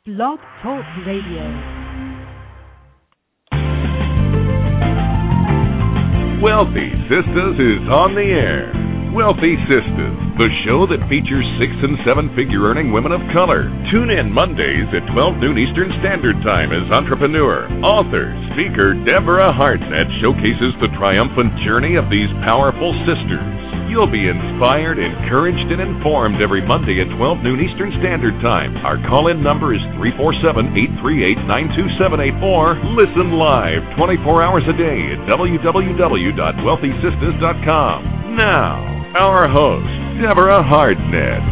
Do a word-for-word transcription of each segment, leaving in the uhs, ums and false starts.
Blog Talk Radio. Wealthy Sistas is on the air. Wealthy Sistas, the show that features six and seven-figure earning women of color. Tune in Mondays at twelve noon Eastern Standard Time as entrepreneur, author, speaker Deborah Hartnett showcases the triumphant journey of these powerful sisters. You'll be inspired, encouraged, and informed every Monday at twelve noon Eastern Standard Time. Our call-in number is three four seven, eight three eight, nine two seven eight or listen live twenty-four hours a day at w w w dot wealthy sistas dot com. Now, our host, Deborah Hartnett.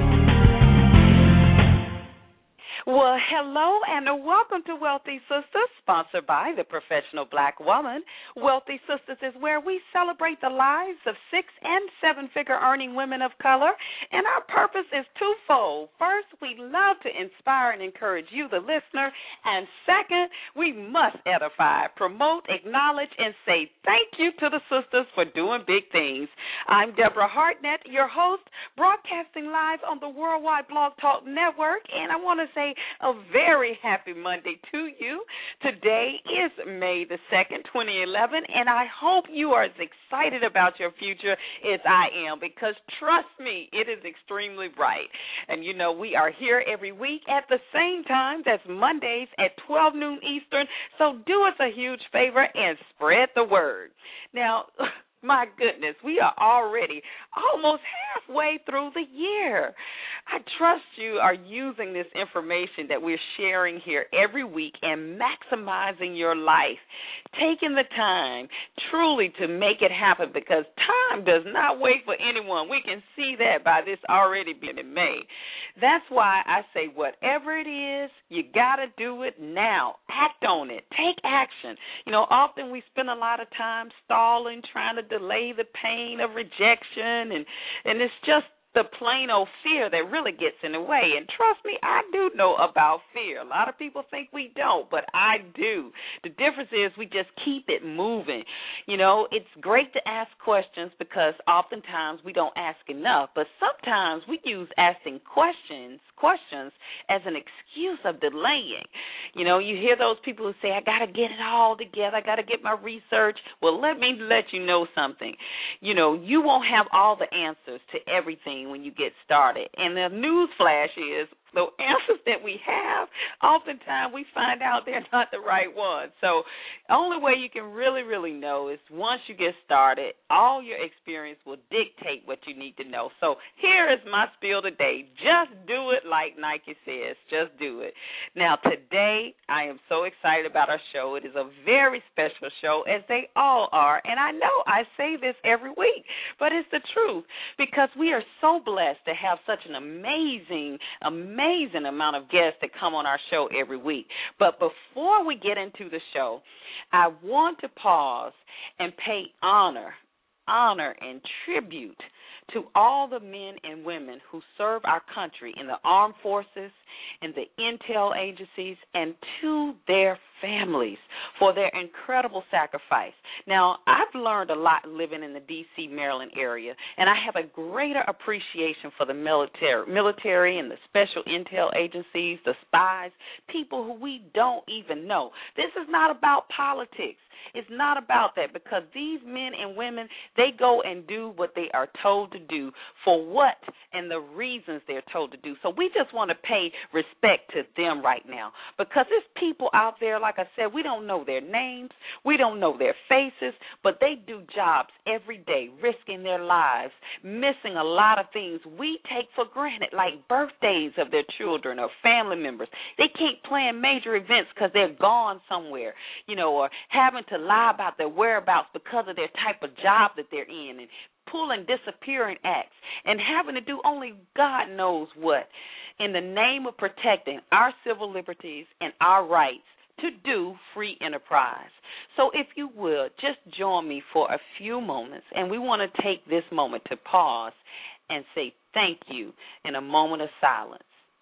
Well, hello and welcome to Wealthy Sistas, sponsored by the Professional Black Woman. Wealthy Sistas is where we celebrate the lives of six- and seven-figure earning women of color, and our purpose is twofold. First, we love to inspire and encourage you, the listener, and second, we must edify, promote, acknowledge, and say thank you to the sisters for doing big things. I'm Deborah Hartnett, your host, broadcasting live on the Worldwide Blog Talk Network, and I want to say a very happy Monday to you. Today is May the second, twenty eleven, and I hope you are as excited about your future as I am, because trust me, it is extremely bright. And you know, we are here every week at the same time. That's Mondays at twelve noon Eastern, so do us a huge favor and spread the word. Now, my goodness, we are already almost halfway through the year. I trust you are using this information that we're sharing here every week and maximizing your life, taking the time truly to make it happen, because time does not wait for anyone. We can see that by this already being May. That's why I say whatever it is, you got to do it now. Act on it. Take action. You know, often we spend a lot of time stalling, trying to delay the pain of rejection, and, and it's just the plain old fear that really gets in the way. And trust me, I do know about fear. A lot of people think we don't, but I do. The difference is we just keep it moving. You know, it's great to ask questions because oftentimes we don't ask enough, but sometimes we use asking questions questions as an excuse of delaying. You know, you hear those people who say, I got to get it all together, I got to get my research. Well, let me let you know something. You know, you won't have all the answers to everything when you get started. And the news flash is, the answers that we have, oftentimes we find out they're not the right ones. So the only way you can really, really know is once you get started, all your experience will dictate what you need to know. So here is my spiel today. Just do it like Nike says. Just do it. Now, today, I am so excited about our show. It is a very special show, as they all are. And I know I say this every week, but it's the truth, because we are so blessed to have such an amazing, amazing, amazing amount of guests that come on our show every week. But before we get into the show, I want to pause and pay honor, honor and tribute to all the men and women who serve our country in the armed forces, in the intel agencies, and to their families for their incredible sacrifice. Now, I've learned a lot living in the D C, Maryland area, and I have a greater appreciation for the military, military and the special intel agencies, the spies, people who we don't even know. This is not about politics. It's not about that, because these men and women, they go and do what they are told to do for what and the reasons they're told to do. So we just want to pay respect to them right now, because there's people out there, like I said, we don't know their names, we don't know their faces, but they do jobs every day, risking their lives, missing a lot of things we take for granted, like birthdays of their children or family members. They can't plan major events because they're gone somewhere, you know, or having to lie about their whereabouts because of their type of job that they're in, and pulling disappearing acts, and having to do only God knows what in the name of protecting our civil liberties and our rights to do free enterprise. So if you will, just join me for a few moments, and we want to take this moment to pause and say thank you in a moment of silence.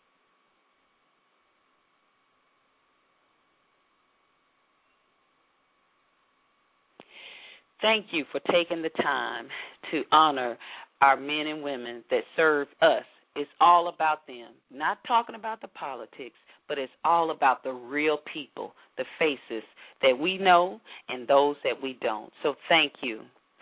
Thank you for taking the time to honor our men and women that serve us It's all about them. Not talking about the politics, but it's all about the real people, the faces that we know and those that we don't. So thank you.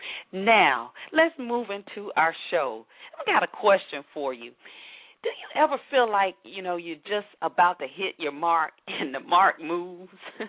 Now, let's move into our show. I got a question for you. Do you ever feel like, you know, you're just about to hit your mark and the mark moves,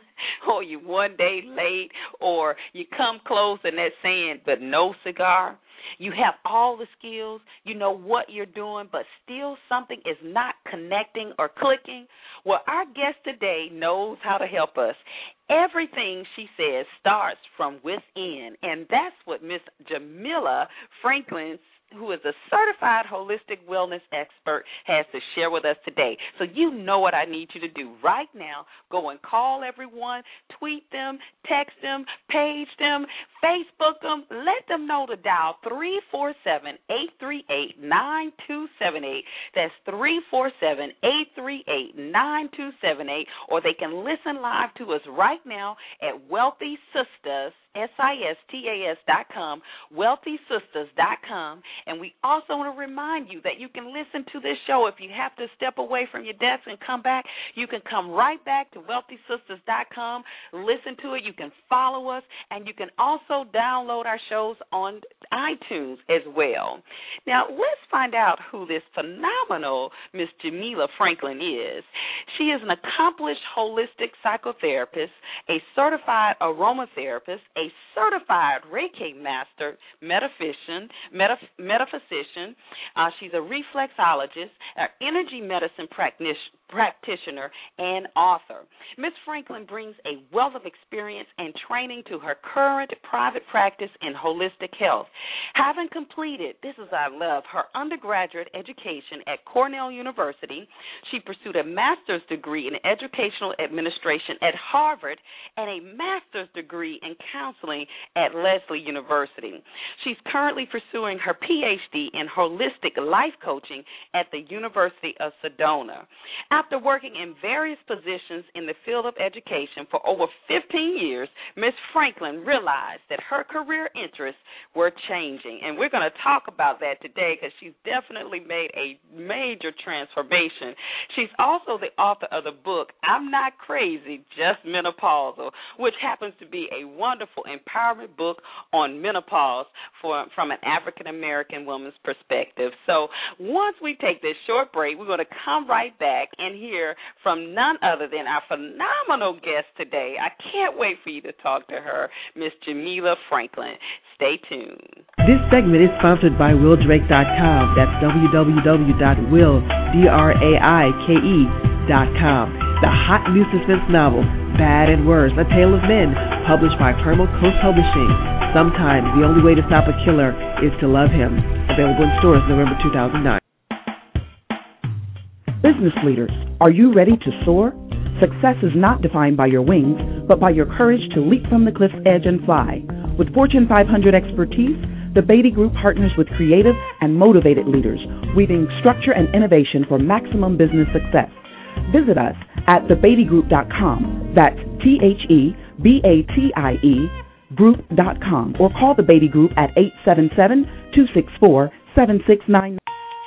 or you one day late, or you come close and that's saying, but no cigar? You have all the skills, you know what you're doing, but still something is not connecting or clicking? Well, our guest today knows how to help us. Everything she says starts from within, and that's what Miss Jamila Franklin, who is a certified holistic wellness expert, has to share with us today. So you know what I need you to do right now. Go and call everyone, tweet them, text them, page them, Facebook them. Let them know to dial three four seven, eight three eight, nine two seven eight. That's three four seven, eight three eight, nine two seven eight. Or they can listen live to us right now at Wealthy Sistas, S I S T A S dot com, wealthy sistas dot com. And we also want to remind you that you can listen to this show. If you have to step away from your desk and come back, you can come right back to wealthy sistas dot com, listen to it. You can follow us, and you can also download our shows on iTunes as well. Now, let's find out who this phenomenal Miss Jamila Franklin is. She is an accomplished holistic psychotherapist, a certified aromatherapist, a certified Reiki master, metaphysician, metaph- metaphysician. Uh, she's a reflexologist, an energy medicine practitioner, practitioner and author. Miz Franklin brings a wealth of experience and training to her current private practice in holistic health. Having completed, this is I love, her undergraduate education at Cornell University, she pursued a master's degree in educational administration at Harvard and a master's degree in counseling at Lesley University. She's currently pursuing her P H D in holistic life coaching at the University of Sedona. After working in various positions in the field of education for over fifteen years, Miz Franklin realized that her career interests were changing. And we're going to talk about that today because she's definitely made a major transformation. She's also the author of the book, I'm Not Crazy, Just Menopausal, which happens to be a wonderful empowerment book on menopause for, from an African-American woman's perspective. So once we take this short break, we're going to come right back and hear from none other than our phenomenal guest today. I can't wait for you to talk to her, Miss Jamila Franklin. Stay tuned. This segment is sponsored by will drake dot com. That's w w w dot will drake dot com. The hot new suspense novel, Bad and Worse, A Tale of Men, published by Permal Coast Publishing. Sometimes the only way to stop a killer is to love him. Available in stores November two thousand nine. Business leaders, are you ready to soar? Success is not defined by your wings, but by your courage to leap from the cliff's edge and fly. With Fortune five hundred expertise, the Beatty Group partners with creative and motivated leaders, weaving structure and innovation for maximum business success. Visit us at the beatty group dot com. That's T H E B A T I E group dot com, or call the Beatty Group at eight seven seven, two six four, seven six nine nine.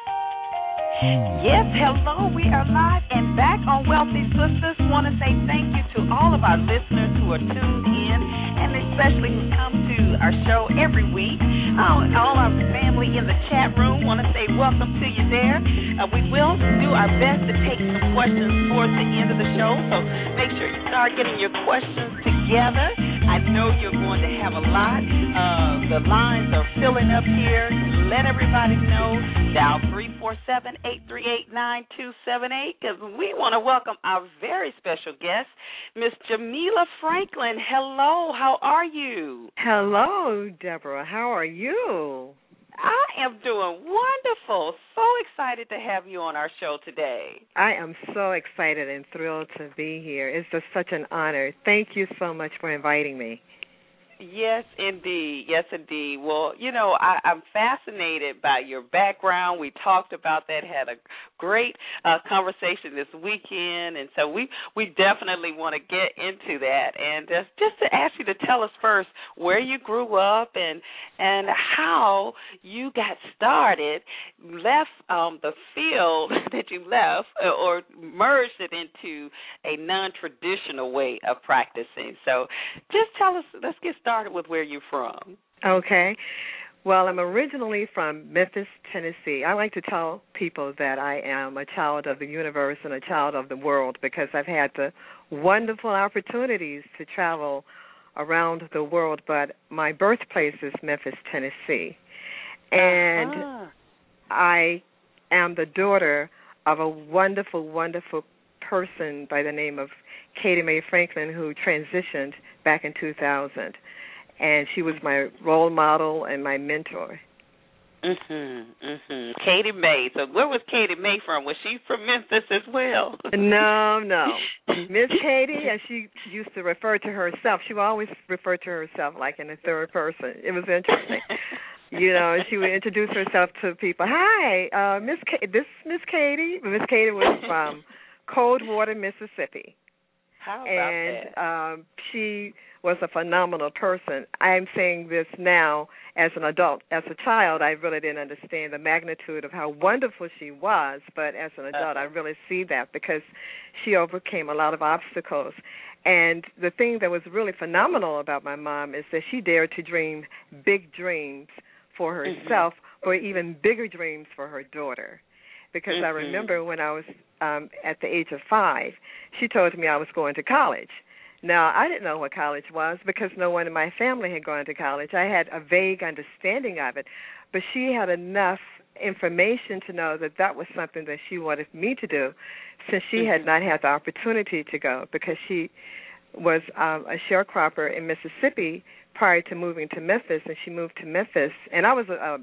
Yes, hello. We are live and back on Wealthy Sistas. Want to say thank you to all of our listeners who are tuned in, and especially who come to our show every week. Oh, all our family in the chat room, want to say welcome to you there. Uh, we will do our best to take some questions towards the end of the show, so make sure you start getting your questions together. I know you're going to have a lot. Uh, the lines are filling up here. Let everybody know. Dial three four seven, eight three eight, nine two seven eight, because we want to welcome our very special guest, Miss Jamila Franklin. Hello, how are you? Hello, Deborah. How are you? I am doing wonderful. So excited to have you on our show today. I am so excited and thrilled to be here. It's just such an honor. Thank you so much for inviting me. Yes, indeed. Yes, indeed. Well, you know, I, I'm fascinated by your background. We talked about that, had a great uh, conversation this weekend, and so we we definitely want to get into that. And just just to ask you to tell us first where you grew up and and how you got started, left um, the field that you left, or merged it into a non-traditional way of practicing. So, just tell us. Let's get started with where you're from. Okay. Well, I'm originally from Memphis, Tennessee. I like to tell people that I am a child of the universe and a child of the world because I've had the wonderful opportunities to travel around the world, but my birthplace is Memphis, Tennessee. And uh-huh. I am the daughter of a wonderful, wonderful person by the name of Katie Mae Franklin, who transitioned back in two thousand. And she was my role model and my mentor. Mhm, mhm. Katie Mae. So where was Katie Mae from? Was she from Memphis as well? No, no. Miss Katie, as she used to refer to herself, she would always refer to herself like in the third person. It was interesting. You know, she would introduce herself to people. Hi, uh, Miss K- this is Miss Katie. Miss Katie was from Coldwater, Mississippi. How about and that? Um, she was a phenomenal person. I'm saying this now as an adult. As a child, I really didn't understand the magnitude of how wonderful she was, but as an adult, uh-huh. I really see that because she overcame a lot of obstacles. And the thing that was really phenomenal about my mom is that she dared to dream big dreams for herself, mm-hmm. or even bigger dreams for her daughter. Because mm-hmm. I remember when I was um, at the age of five, she told me I was going to college. Now, I didn't know what college was because no one in my family had gone to college. I had a vague understanding of it, but she had enough information to know that that was something that she wanted me to do since she mm-hmm. had not had the opportunity to go because she was um, a sharecropper in Mississippi prior to moving to Memphis, and she moved to Memphis, and I was a, a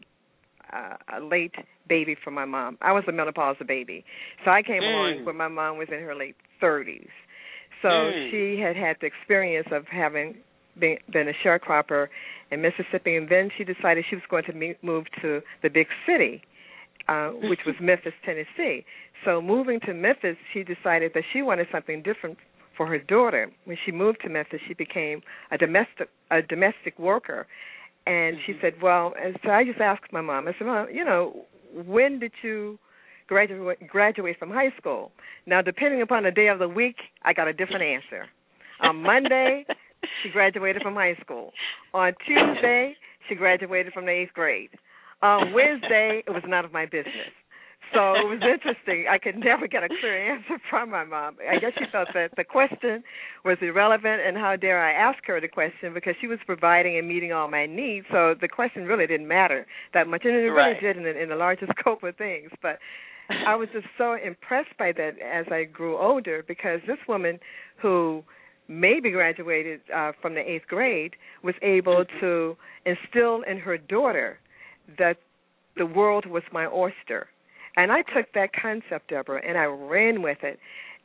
a late baby for my mom. I was a menopausal baby. So I came mm. along when my mom was in her late thirties. So mm. she had had the experience of having been, been a sharecropper in Mississippi, and then she decided she was going to me- move to the big city, uh, which was Memphis, Tennessee. So moving to Memphis, she decided that she wanted something different for her daughter. When she moved to Memphis, she became a domestic a domestic worker. And she said, well, and so I just asked my mom, I said, well, you know, when did you graduate graduate from high school? Now, depending upon the day of the week, I got a different answer. On Monday, she graduated from high school. On Tuesday, she graduated from the eighth grade. On Wednesday, it was none of my business. So it was interesting. I could never get a clear answer from my mom. I guess she felt that the question was irrelevant, and how dare I ask her the question because she was providing and meeting all my needs. So the question really didn't matter that much, and it really right. did in the, in the larger scope of things. But I was just so impressed by that as I grew older because this woman who maybe graduated uh, from the eighth grade was able mm-hmm. to instill in her daughter that the world was my oyster. And I took that concept, Deborah, and I ran with it.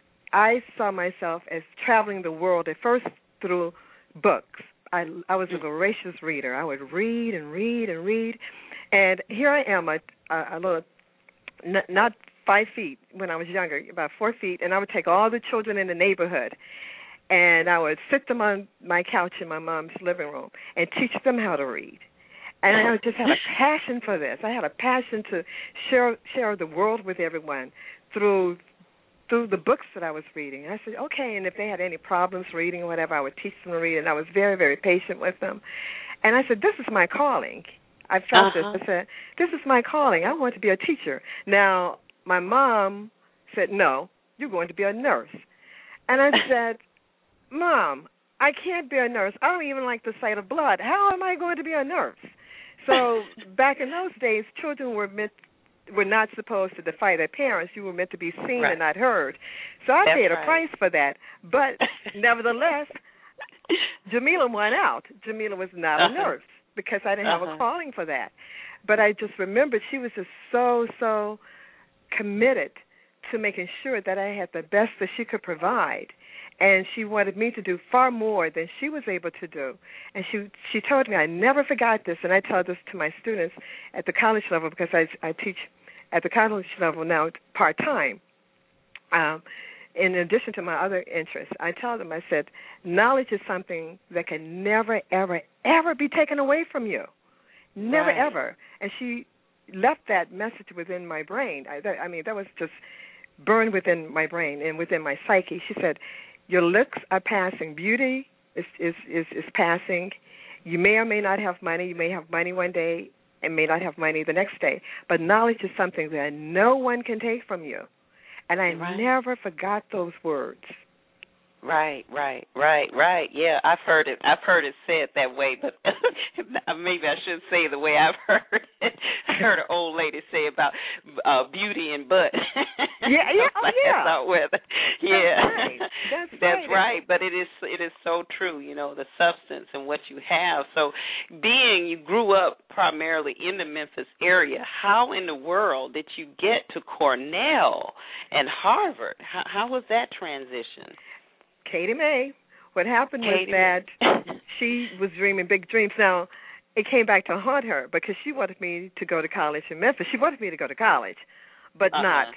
I saw myself as traveling the world at first through books. I, I was a voracious reader. I would read and read and read. And here I am, a, a, a little, n- not five feet when I was younger, about four feet, and I would take all the children in the neighborhood, and I would sit them on my couch in my mom's living room and teach them how to read. And I just had a passion for this. I had a passion to share share the world with everyone through through the books that I was reading. And I said, okay, and if they had any problems reading or whatever, I would teach them to read, and I was very, very patient with them. And I said, this is my calling. I felt uh-huh. this. I said, this is my calling. I want to be a teacher. Now, my mom said, no, you're going to be a nurse. And I said, Mom, I can't be a nurse. I don't even like the sight of blood. How am I going to be a nurse? So back in those days, children were meant were not supposed to defy their parents. You were meant to be seen right. and not heard. So I That's paid a right. price for that. But nevertheless, Jamila won out. Jamila was not uh-huh. a nurse because I didn't uh-huh. have a calling for that. But I just remembered she was just so, so committed to making sure that I had the best that she could provide. And she wanted me to do far more than she was able to do. And she she told me, I never forgot this, and I tell this to my students at the college level because I, I teach at the college level now part-time. Um, in addition to my other interests, I tell them, I said, knowledge is something that can never, ever, ever be taken away from you. Never, right. ever. And she left that message within my brain. I, that, I mean, that was just burned within my brain and within my psyche. She said, your looks are passing. Beauty is, is, is, is passing. You may or may not have money. You may have money one day and may not have money the next day. But knowledge is something that no one can take from you. And I right. never forgot those words. Right, right, right, right. Yeah, I've heard it. I've heard it said that way, but maybe I shouldn't say the way I've heard it. I heard an old lady say about uh, beauty and butt. Yeah, yeah, oh, yeah. That's with it. Yeah, that's right. That's, that's right. right. But it is it is so true. You know, the substance and what you have. So, being you grew up primarily in the Memphis area, how in the world did you get to Cornell and Harvard? How, how was that transition? Katie Mae. What happened Katie was that she was dreaming big dreams. Now, it came back to haunt her because she wanted me to go to college in Memphis. She wanted me to go to college, but uh-huh. not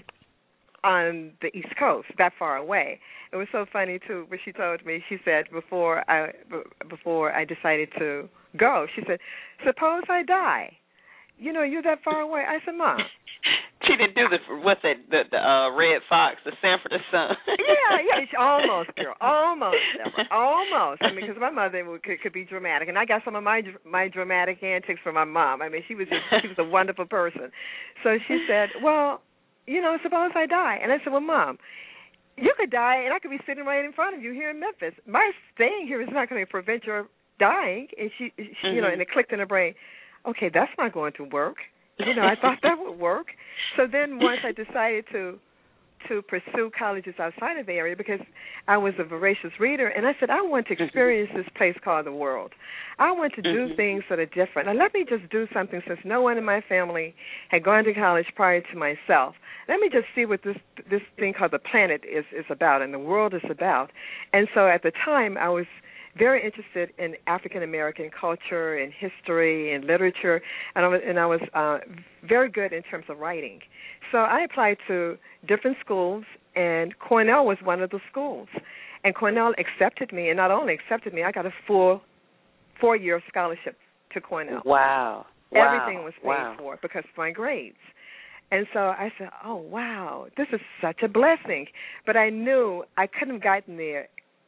on the East Coast, that far away. It was so funny, too, when she told me, she said, before I, before I decided to go, she said, suppose I die. You know, you're that far away. I said, Mom. She didn't do the what's that the, the uh, Red Fox, the Sanford and Son. yeah, yeah, she, almost, girl, almost, Deborah, almost. I mean, because my mother could, could be dramatic, and I got some of my my dramatic antics from my mom. I mean, she was just, she was a wonderful person. So she said, well, you know, suppose I die, and I said, well, Mom, you could die, and I could be sitting right in front of you here in Memphis. My staying here is not going to prevent your dying. And she, she mm-hmm. you know, and it clicked in her brain. Okay, that's not going to work. You know, I thought that would work. So then once I decided to to pursue colleges outside of the area because I was a voracious reader, and I said, I want to experience this place called the world. I want to do mm-hmm. things that are different. Now, let me just do something since no one in my family had gone to college prior to myself. Let me just see what this this thing called the planet is, is about and the world is about. And so at the time, I was very interested in African-American culture and history and literature, and I was, and I was uh, very good in terms of writing. So I applied to different schools, and Cornell was one of the schools. And Cornell accepted me, and not only accepted me, I got a full four-year scholarship to Cornell. Wow. Everything wow. was paid wow. for because of my grades. And so I said, oh, wow, this is such a blessing. But I knew I couldn't have gotten there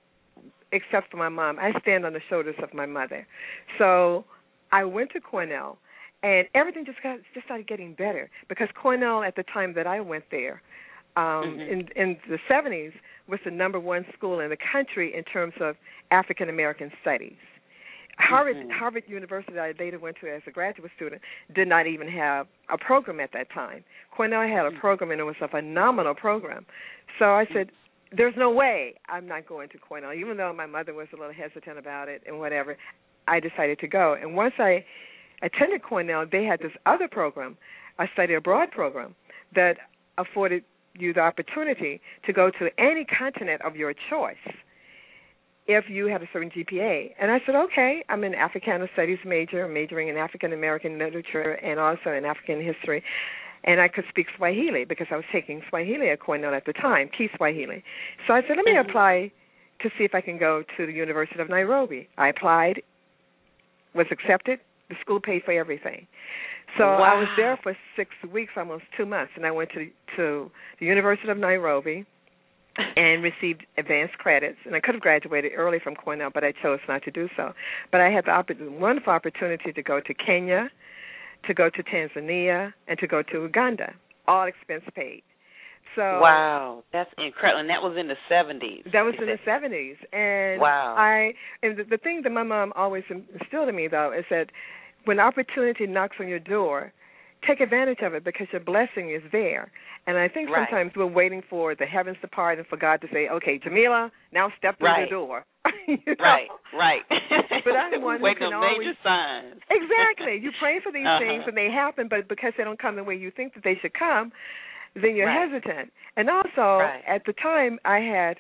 except for my mom. I stand on the shoulders of my mother. So I went to Cornell, and everything just got just started getting better because Cornell at the time that I went there, um, mm-hmm. in, in the seventies, was the number one school in the country in terms of African American studies. Harvard, mm-hmm. Harvard University, I later went to as a graduate student, did not even have a program at that time. Cornell had a program, and it was a phenomenal program. So I said, there's no way I'm not going to Cornell. Even though my mother was a little hesitant about it and whatever, I decided to go. And once I attended Cornell, they had this other program, a study abroad program, that afforded you the opportunity to go to any continent of your choice if you had a certain G P A. And I said, okay, I'm an Africana Studies major, majoring in African-American literature and also in African history. And I could speak Swahili because I was taking Swahili at Cornell at the time, Kiswahili. So I said, let me mm-hmm. apply to see if I can go to the University of Nairobi. I applied, was accepted. The school paid for everything. So wow. I was there for six weeks, almost two months, and I went to, to the University of Nairobi and received advanced credits. And I could have graduated early from Cornell, but I chose not to do so. But I had the opp- wonderful opportunity to go to Kenya, to go to Tanzania, and to go to Uganda, all expense paid. So wow, that's incredible. And that was in the seventies. That was in the seventies. And wow. I and the, the thing that my mom always instilled in me, though, is that when opportunity knocks on your door, take advantage of it because your blessing is there. And I think right. sometimes we're waiting for the heavens to part and for God to say, okay, Jamila, now step through right. the door. you know? Right, right. But I'm one who can on always major signs. Exactly. You pray for these uh-huh. things and they happen, but because they don't come the way you think that they should come, then you're right. hesitant. And also, right. at the time, I had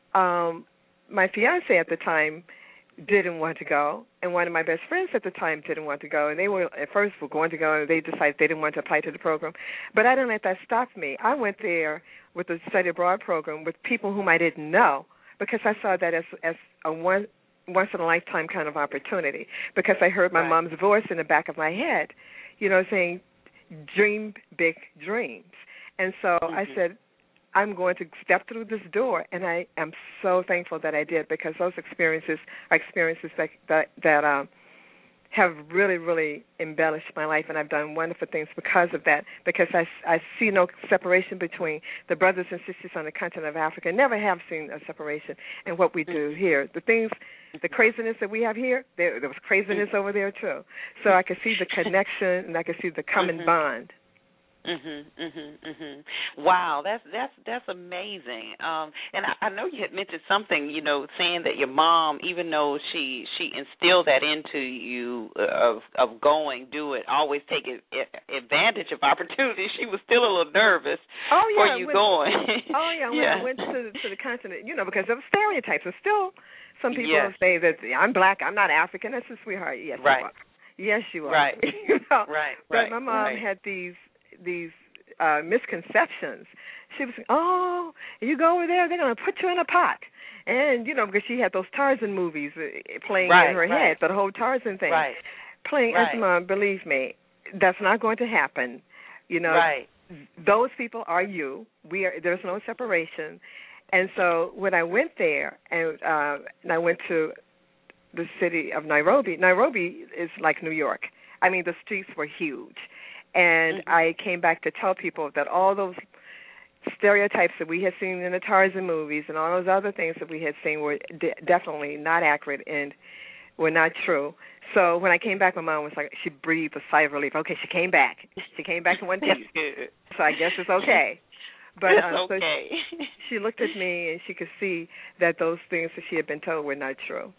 um, my fiance at the time didn't want to go, and one of my best friends at the time didn't want to go, and they were at first were going to go, and they decided they didn't want to apply to the program. But I didn't let that stop me. I went there with the study abroad program with people whom I didn't know because I saw that as as a one once in a lifetime kind of opportunity. Because I heard my right. mom's voice in the back of my head, you know, saying, "Dream big dreams." And so mm-hmm. I said, I'm going to step through this door, and I am so thankful that I did because those experiences are experiences that that, that um, have really, really embellished my life, and I've done wonderful things because of that, because I, I see no separation between the brothers and sisters on the continent of Africa. Never have seen a separation in what we do here. The things, the craziness that we have here, there, there was craziness over there, too. So I could see the connection, and I could see the common mm-hmm. bond. Mhm, mhm, mhm. Wow, that's that's that's amazing. Um, and I, I know you had mentioned something, you know, saying that your mom, even though she she instilled that into you of of going, do it, always take it, advantage of opportunities, she was still a little nervous oh, yeah, for you when, going. oh yeah, when yeah. I went to to the continent, you know, because of stereotypes, and still some people yes. say that I'm black, I'm not African. That's a sweetheart. Yes, right. you are. Yes, you are. Right. you know? Right. But right. my mom right. had these. these uh, misconceptions. She was, oh, you go over there, they're going to put you in a pot. And, you know, because she had those Tarzan movies playing right, in her right. head, the whole Tarzan thing. Right. Playing, right. I said, Mom, believe me, that's not going to happen. You know, right. those people are you. We are. There's no separation. And so when I went there, and, uh, and I went to the city of Nairobi, Nairobi is like New York. I mean, the streets were huge. And mm-hmm. I came back to tell people that all those stereotypes that we had seen in the Tarzan movies and all those other things that we had seen were de- definitely not accurate and were not true. So when I came back, my mom was like, she breathed a sigh of relief. Okay, she came back. She came back in one piece. So I guess it's okay. But it's um, okay. So she, she looked at me and she could see that those things that she had been told were not true.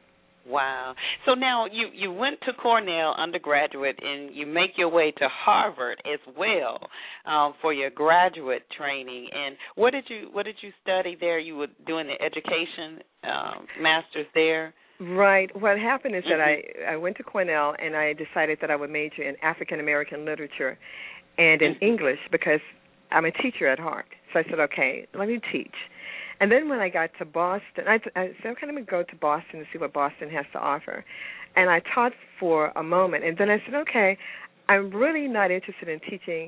Wow. So now you, you went to Cornell undergraduate and you make your way to Harvard as well um, for your graduate training. And what did you what did you study there? You were doing the education um, master's there? Right. What happened is mm-hmm. that I, I went to Cornell and I decided that I would major in African American literature and in mm-hmm. English because I'm a teacher at heart. So I said, okay, let me teach. And then when I got to Boston, I, I said, okay, let me go to Boston to see what Boston has to offer. And I taught for a moment. And then I said, okay, I'm really not interested in teaching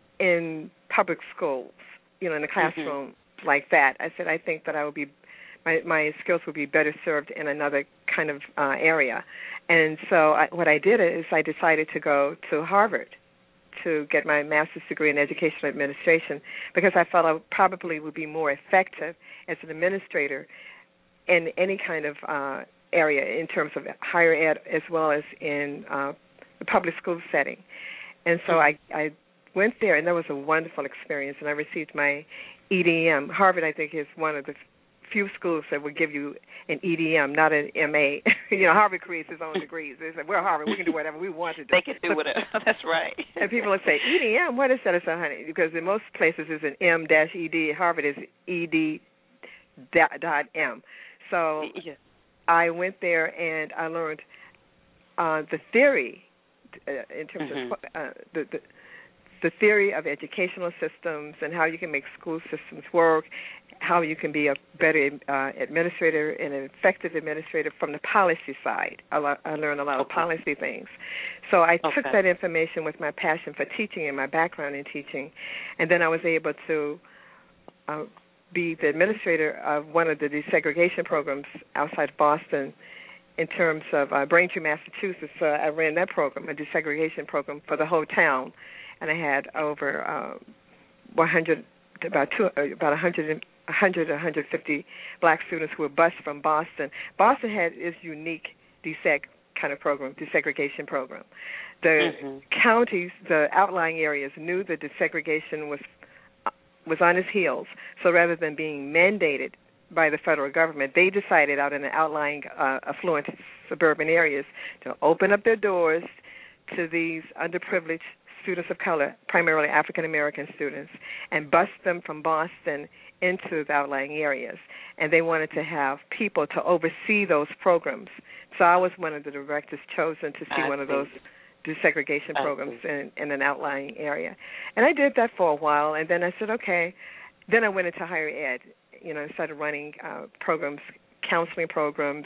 in public schools, you know, in the classroom mm-hmm. like that. I said, I think that I would be, my, my skills would be better served in another kind of uh, area. And so I, what I did is I decided to go to Harvard to get my master's degree in educational administration because I felt I probably would be more effective as an administrator in any kind of uh, area in terms of higher ed as well as in uh, the public school setting. And so I, I went there, and that was a wonderful experience, and I received my E D M. Harvard, I think, is one of the few schools that would give you an E D M, not an M A. You know, Harvard creates its own degrees. They say, we're Harvard, we can do whatever we want to do. They can do whatever. That's right. And people would say, E D M, what is that? I said, honey, because in most places it's an M dash E D. Harvard is E D dot M. So yeah. I went there and I learned uh, the theory uh, in terms mm-hmm. of uh, the, the the theory of educational systems and how you can make school systems work, how you can be a better uh, administrator and an effective administrator from the policy side. I, lo- I learned a lot okay. of policy things. So I okay. took that information with my passion for teaching and my background in teaching, and then I was able to uh, be the administrator of one of the desegregation programs outside Boston in terms of uh, Braintree, Massachusetts. Uh, I ran that program, a desegregation program for the whole town. And I had over uh, one hundred, about two, about one hundred, one hundred, one hundred fifty black students who were bused from Boston. Boston had its unique deseg kind of program, desegregation program. The mm-hmm. counties, the outlying areas, knew that desegregation was was on its heels. So rather than being mandated by the federal government, they decided out in the outlying uh, affluent suburban areas to open up their doors to these underprivileged students of color, primarily African American students, and bused them from Boston into the outlying areas. And they wanted to have people to oversee those programs. So I was one of the directors chosen to see I one of see. those desegregation I programs see. in, in an outlying area. And I did that for a while, and then I said, okay. Then I went into higher ed, you know, started running uh, programs, counseling programs,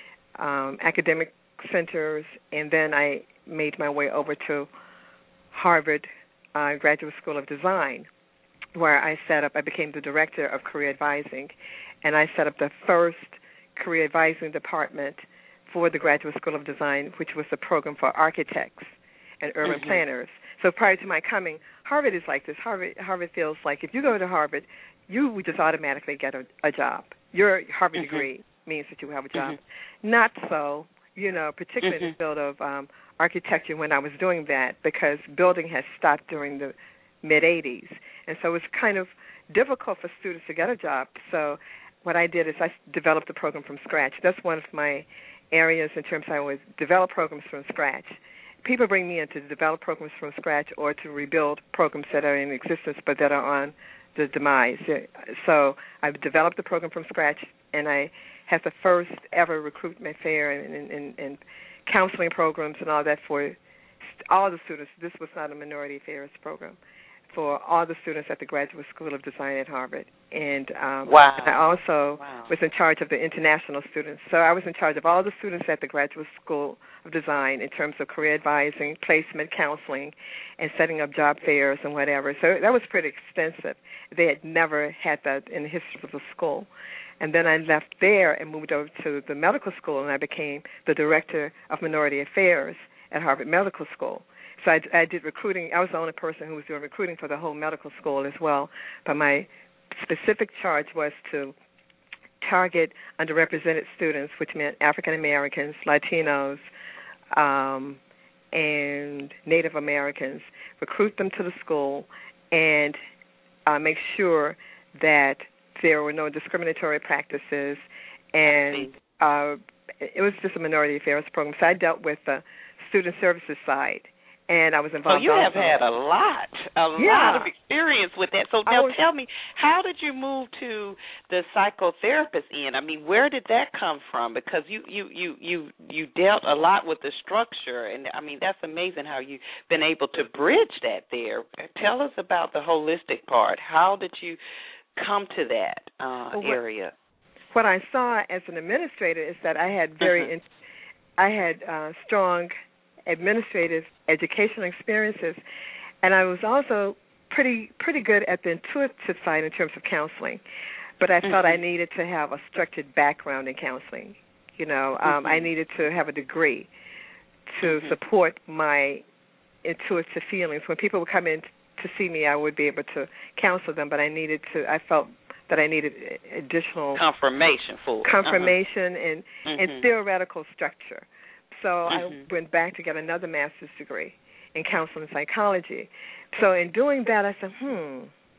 um, academic centers, and then I made my way over to Harvard uh, Graduate School of Design, where I set up, I became the director of career advising, and I set up the first career advising department for the Graduate School of Design, which was a program for architects and urban mm-hmm. planners. So prior to my coming, Harvard is like this. Harvard, Harvard feels like if you go to Harvard, you would just automatically get a, a job. Your Harvard mm-hmm. degree means that you have a job. Mm-hmm. Not so, you know, particularly mm-hmm. in the field of um, architecture when I was doing that, because building has stopped during the mid-eighties. And so it's kind of difficult for students to get a job. So what I did is I developed the program from scratch. That's one of my areas in terms of I always develop programs from scratch. People bring me in to develop programs from scratch or to rebuild programs that are in existence but that are on the demise. So I've developed the program from scratch, and I had the first ever recruitment fair and, and, and, and counseling programs and all that for all the students. This was not a minority affairs program. For all the students at the Graduate School of Design at Harvard. And um, wow. I also wow. was in charge of the international students. So I was in charge of all the students at the Graduate School of Design in terms of career advising, placement counseling, and setting up job fairs and whatever. So that was pretty extensive. They had never had that in the history of the school. And then I left there and moved over to the medical school, and I became the director of minority affairs at Harvard Medical School. So I, I did recruiting. I was the only person who was doing recruiting for the whole medical school as well. But my specific charge was to target underrepresented students, which meant African Americans, Latinos, um, and Native Americans, recruit them to the school and uh, make sure that there were no discriminatory practices. And uh, it was just a minority affairs program. So I dealt with the student services side. And I was involved. So you also. have had a lot, a yeah. lot of experience with that. So now was, tell me, how did you move to the psychotherapist end? I mean, where did that come from? Because you, you, you, you, you dealt a lot with the structure, and I mean, that's amazing how you've been able to bridge that there. Tell us about the holistic part. How did you come to that uh, well, area? What I saw as an administrator is that I had very, mm-hmm. in, I had uh, strong administrative educational experiences, and I was also pretty pretty good at the intuitive side in terms of counseling, but I mm-hmm. felt I needed to have a structured background in counseling. You know, um, mm-hmm. I needed to have a degree to mm-hmm. support my intuitive feelings. When people would come in to see me, I would be able to counsel them, but I needed to, I felt that I needed additional confirmation for confirmation uh-huh. and, mm-hmm. and theoretical structure. So mm-hmm. I went back to get another master's degree in counseling psychology. So in doing that, I said, hmm,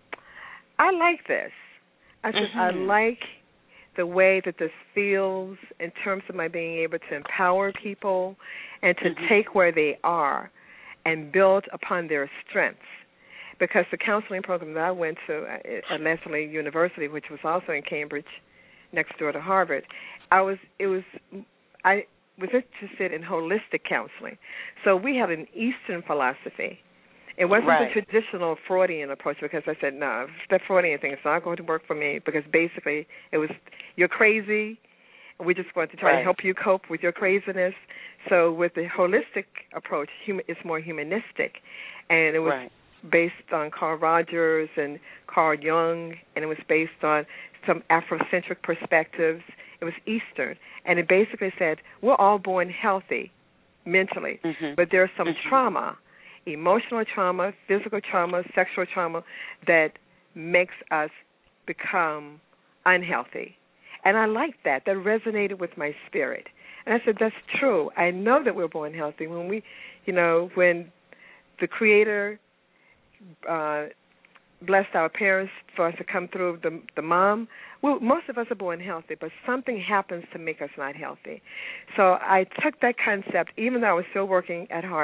I like this. I said, mm-hmm. I like the way that this feels in terms of my being able to empower people and to mm-hmm. take where they are and build upon their strengths. Because the counseling program that I went to at Lesley University, which was also in Cambridge, next door to Harvard, I was, it was, I, was interested in holistic counseling. So we had an Eastern philosophy. It wasn't right. the traditional Freudian approach, because I said, no, that Freudian thing is not going to work for me, because basically it was, you're crazy, we just want to try right. to help you cope with your craziness. So with the holistic approach, human, it's more humanistic. And it was right. based on Carl Rogers and Carl Jung, and it was based on some Afrocentric perspectives. It was Eastern, and it basically said we're all born healthy mentally, mm-hmm. but there's some mm-hmm. trauma, emotional trauma, physical trauma, sexual trauma that makes us become unhealthy. And I liked that. That resonated with my spirit. And I said, that's true. I know that we're born healthy. When we, you know, when the Creator uh, blessed our parents for us to come through the the mom, well, most of us are born healthy, but something happens to make us not healthy. So I took that concept, even though I was still working at Harvard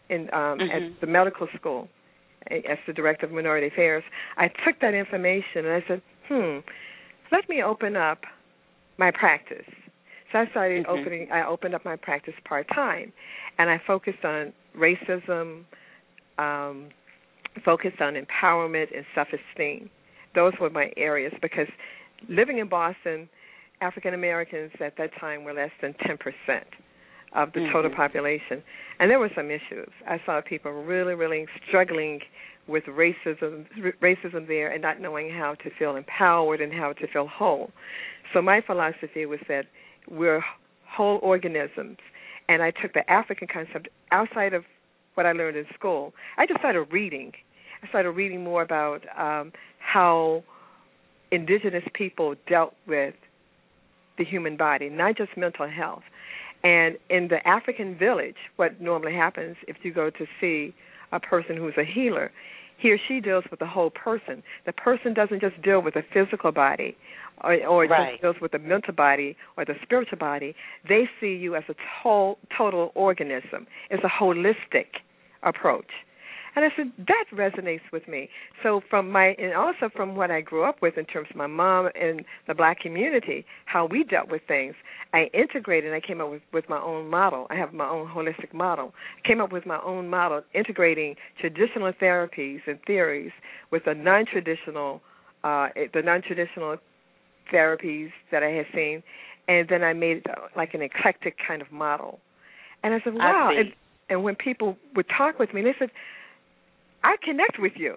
in um, mm-hmm. at the medical school as the director of minority affairs. I took that information and I said, hmm, let me open up my practice. So I started mm-hmm. opening. I opened up my practice part time, and I focused on racism, um, focused on empowerment and self-esteem. Those were my areas because living in Boston, African Americans at that time were less than ten percent of the mm-hmm. total population, and there were some issues. I saw people really, really struggling with racism, racism there, and not knowing how to feel empowered and how to feel whole. So my philosophy was that we're whole organisms, and I took the African concept outside of what I learned in school. I just started reading. I started reading more about um, how indigenous people dealt with the human body, not just mental health. And in the African village, what normally happens if you go to see a person who's a healer, he or she deals with the whole person. The person doesn't just deal with the physical body or, or right. just deals with the mental body or the spiritual body. They see you as a to- total organism. It's a holistic approach. And I said, that resonates with me. So from my, and also from what I grew up with in terms of my mom and the black community, how we dealt with things, I integrated and I came up with, with my own model. I have my own holistic model. I came up with my own model, integrating traditional therapies and theories with the non-traditional, uh, the non-traditional therapies that I had seen, and then I made it like an eclectic kind of model. And I said, wow. I and, and when people would talk with me, they said, I connect with you,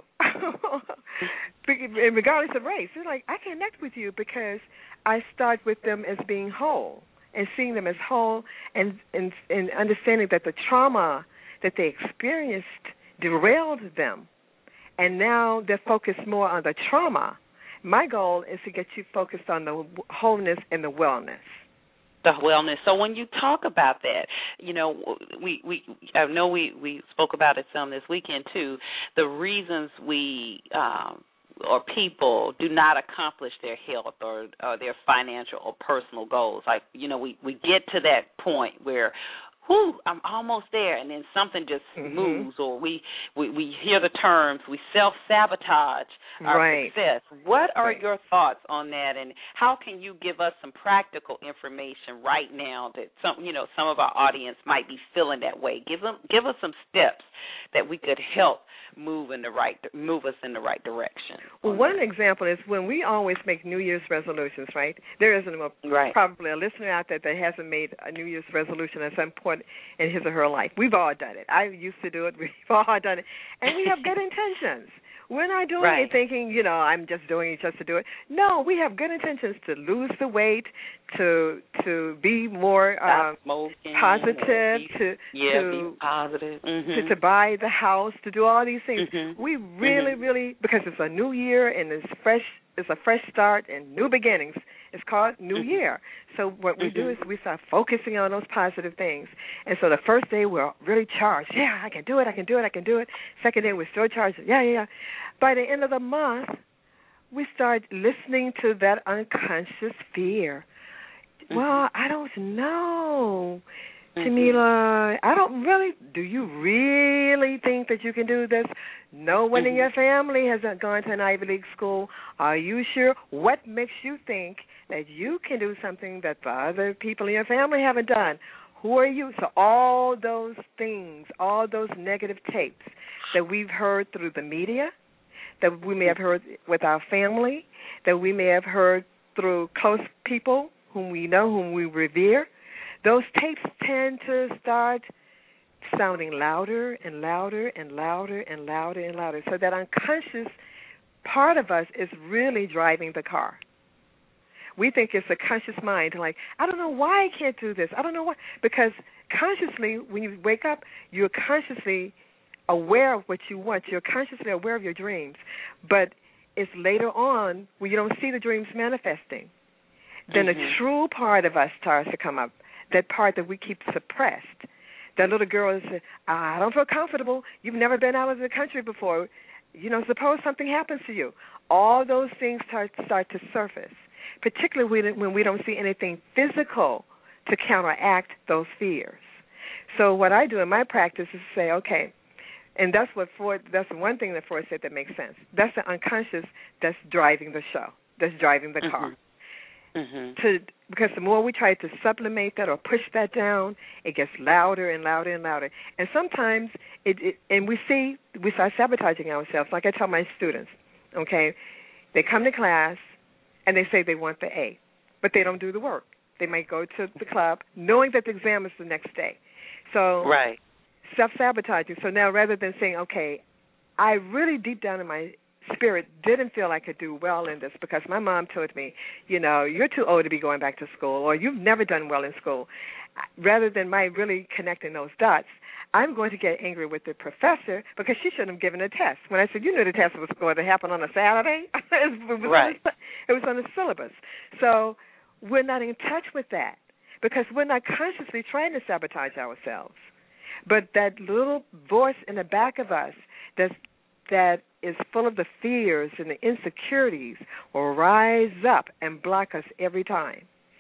regardless of race. They're like, I connect with you because I start with them as being whole and seeing them as whole and, and, and understanding that the trauma that they experienced derailed them, and now they're focused more on the trauma. My goal is to get you focused on the wholeness and the wellness. The wellness. So when you talk about that, you know, we, we I know we, we spoke about it some this weekend too, the reasons we um, or people do not accomplish their health or, or their financial or personal goals. Like, you know, we, we get to that point where, whew, I'm almost there, and then something just mm-hmm. moves, or we, we, we hear the terms, we self-sabotage our right. success. What are right. your thoughts on that, and how can you give us some practical information right now that some, you know, some of our audience might be feeling that way? Give them, give us some steps that we could help move in the right, move us in the right direction. Well, one that. example is when we always make New Year's resolutions, right? There isn't a, right. probably a listener out there that hasn't made a New Year's resolution at some point in his or her life. We've all done it. I used to do it. We've all done it. And we have good intentions. We're not doing right. it thinking, you know, I'm just doing it just to do it. No, we have good intentions to lose the weight, to to be more um, smoking, positive, be, to yeah, to be positive, mm-hmm. to, to buy the house, to do all these things. Mm-hmm. We really, mm-hmm. really, because it's a new year and it's fresh, it's a fresh start and new beginnings. It's called New mm-hmm. Year. So what we mm-hmm. do is we start focusing on those positive things. And so the first day we're really charged. Yeah, I can do it, I can do it, I can do it. Second day we're still charged. Yeah, yeah, yeah. By the end of the month, we start listening to that unconscious fear. Mm-hmm. Well, I don't know, mm-hmm. Jamila. I don't really. Do you really think that you can do this? No one mm-hmm. in your family has gone to an Ivy League school. Are you sure? What makes you think that you can do something that the other people in your family haven't done? Who are you? So all those things, all those negative tapes that we've heard through the media, that we may have heard with our family, that we may have heard through close people whom we know, whom we revere, those tapes tend to start sounding louder and louder and louder and louder and louder. So that unconscious part of us is really driving the car. We think it's a conscious mind, like, I don't know why I can't do this. I don't know why. Because consciously, when you wake up, you're consciously aware of what you want. You're consciously aware of your dreams. But it's later on when you don't see the dreams manifesting. Then mm-hmm. the true part of us starts to come up, that part that we keep suppressed. That little girl says, I don't feel comfortable. You've never been out of the country before. You know, suppose something happens to you. All those things start, start to surface, particularly when we don't see anything physical to counteract those fears. So what I do in my practice is say, okay, and that's what Freud, that's one thing that Freud said that makes sense. That's the unconscious that's driving the show, that's driving the car. Mm-hmm. Mm-hmm. To, because the more we try to sublimate that or push that down, it gets louder and louder and louder. And sometimes, it, it and we see, we start sabotaging ourselves. Like I tell my students, okay, they come to class and they say they want the A, but they don't do the work. They might go to the club knowing that the exam is the next day. So right. self-sabotaging. So now rather than saying, okay, I really deep down in my spirit didn't feel I could do well in this because my mom told me, you know, you're too old to be going back to school or you've never done well in school. Rather than my really connecting those dots, I'm going to get angry with the professor because she shouldn't have given a test. When I said, you knew the test was going to happen on a Saturday, it, was right. on the, it was on the syllabus. So we're not in touch with that because we're not consciously trying to sabotage ourselves. But that little voice in the back of us that's, that is full of the fears and the insecurities will rise up and block us every time.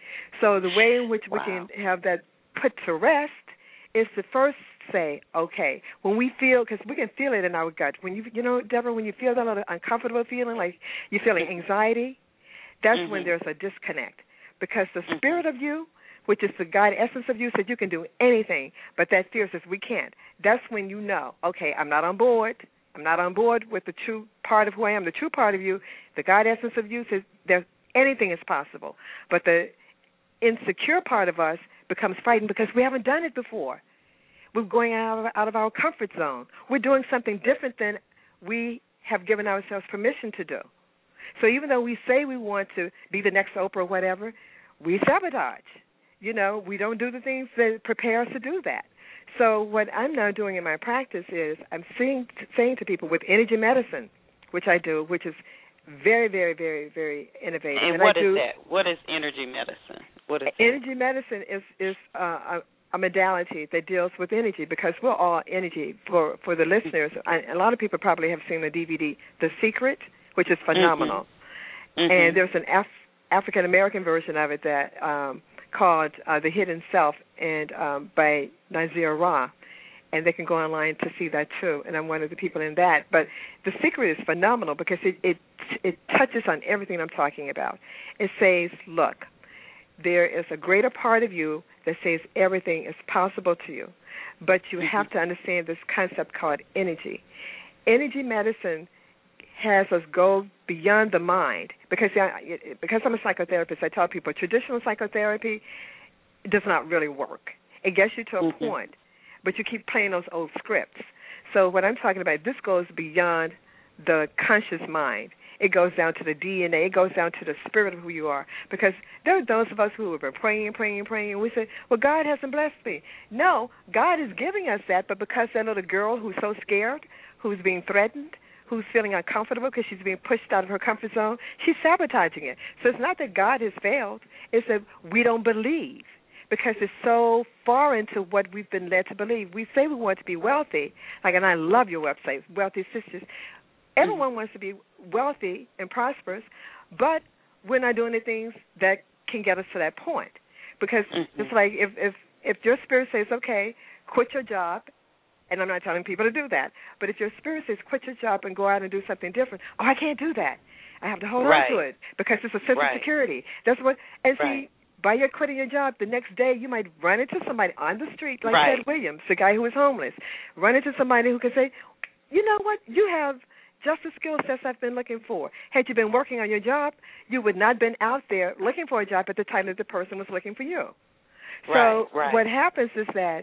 So the way in which wow. we can have that put to rest is to first say, okay, when we feel, because we can feel it in our gut. When you, you know, Deborah, when you feel that little uncomfortable feeling, like you're feeling anxiety, that's mm-hmm. when there's a disconnect. Because the mm-hmm. spirit of you, which is the God essence of you, said you can do anything, but that fear says we can't. That's when you know, okay, I'm not on board. I'm not on board with the true part of who I am. The true part of you, the God essence of you, says there's anything is possible. But the insecure part of us becomes frightened because we haven't done it before. We're going out of, out of our comfort zone. We're doing something different than we have given ourselves permission to do. So even though we say we want to be the next Oprah or whatever, we sabotage. You know, we don't do the things that prepare us to do that. So what I'm now doing in my practice is I'm saying, saying to people with energy medicine, which I do, which is very, very, very, very innovative. And, and what I is do, that? What is energy medicine? What is energy that? medicine is is uh, a, a modality that deals with energy because we're all energy. For for the listeners, I, a lot of people probably have seen the D V D, The Secret, which is phenomenal. Mm-hmm. Mm-hmm. And there's an Af- African American version of it that. Um, called uh, The Hidden Self and um, by Nazir Ra, and they can go online to see that too, and I'm one of the people in that. But The Secret is phenomenal because it, it, it touches on everything I'm talking about. It says, look, there is a greater part of you that says everything is possible to you, but you mm-hmm. have to understand this concept called energy. Energy medicine has us go beyond the mind. Because because I'm a psychotherapist, I tell people traditional psychotherapy does not really work. It gets you to a mm-hmm. point, but you keep playing those old scripts. So what I'm talking about, this goes beyond the conscious mind. It goes down to the D N A. It goes down to the spirit of who you are. Because there are those of us who have been praying, praying, praying, and we say, well, God hasn't blessed me. No, God is giving us that, but because that little girl who's so scared, who's being threatened, who's feeling uncomfortable because she's being pushed out of her comfort zone, she's sabotaging it. So it's not that God has failed. It's that we don't believe because it's so far into what we've been led to believe. We say we want to be wealthy. Like, and I love your website, Wealthy Sistas. Everyone mm-hmm. wants to be wealthy and prosperous, but we're not doing the things that can get us to that point. Because mm-hmm. it's like if, if, if your spirit says, okay, quit your job, and I'm not telling people to do that. But if your spirit says quit your job and go out and do something different, oh, I can't do that. I have to hold right. on to it because it's a sense right. of security. That's what. And right. see, by your quitting your job, the next day you might run into somebody on the street, like right. Ted Williams, the guy who was homeless. Run into somebody who can say, you know what, you have just the skill sets I've been looking for. Had you been working on your job, you would not have been out there looking for a job at the time that the person was looking for you. Right. So right. what happens is that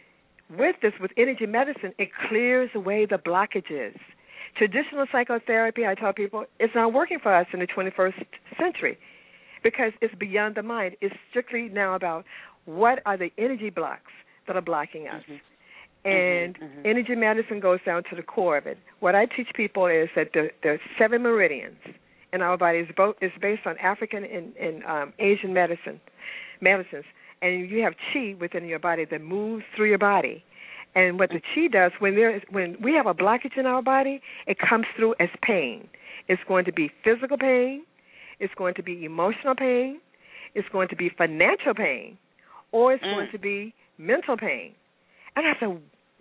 with this, with energy medicine, it clears away the blockages. Traditional psychotherapy, I tell people, it's not working for us in the twenty-first century because it's beyond the mind. It's strictly now about what are the energy blocks that are blocking us. Mm-hmm. And mm-hmm. energy medicine goes down to the core of it. What I teach people is that there, there are seven meridians in our body. It's, both, it's based on African and, and um, Asian medicine, medicines. And you have chi within your body that moves through your body. And what the chi does, when there is, when we have a blockage in our body, it comes through as pain. It's going to be physical pain. It's going to be emotional pain. It's going to be financial pain. Or it's mm. going to be mental pain. And I said,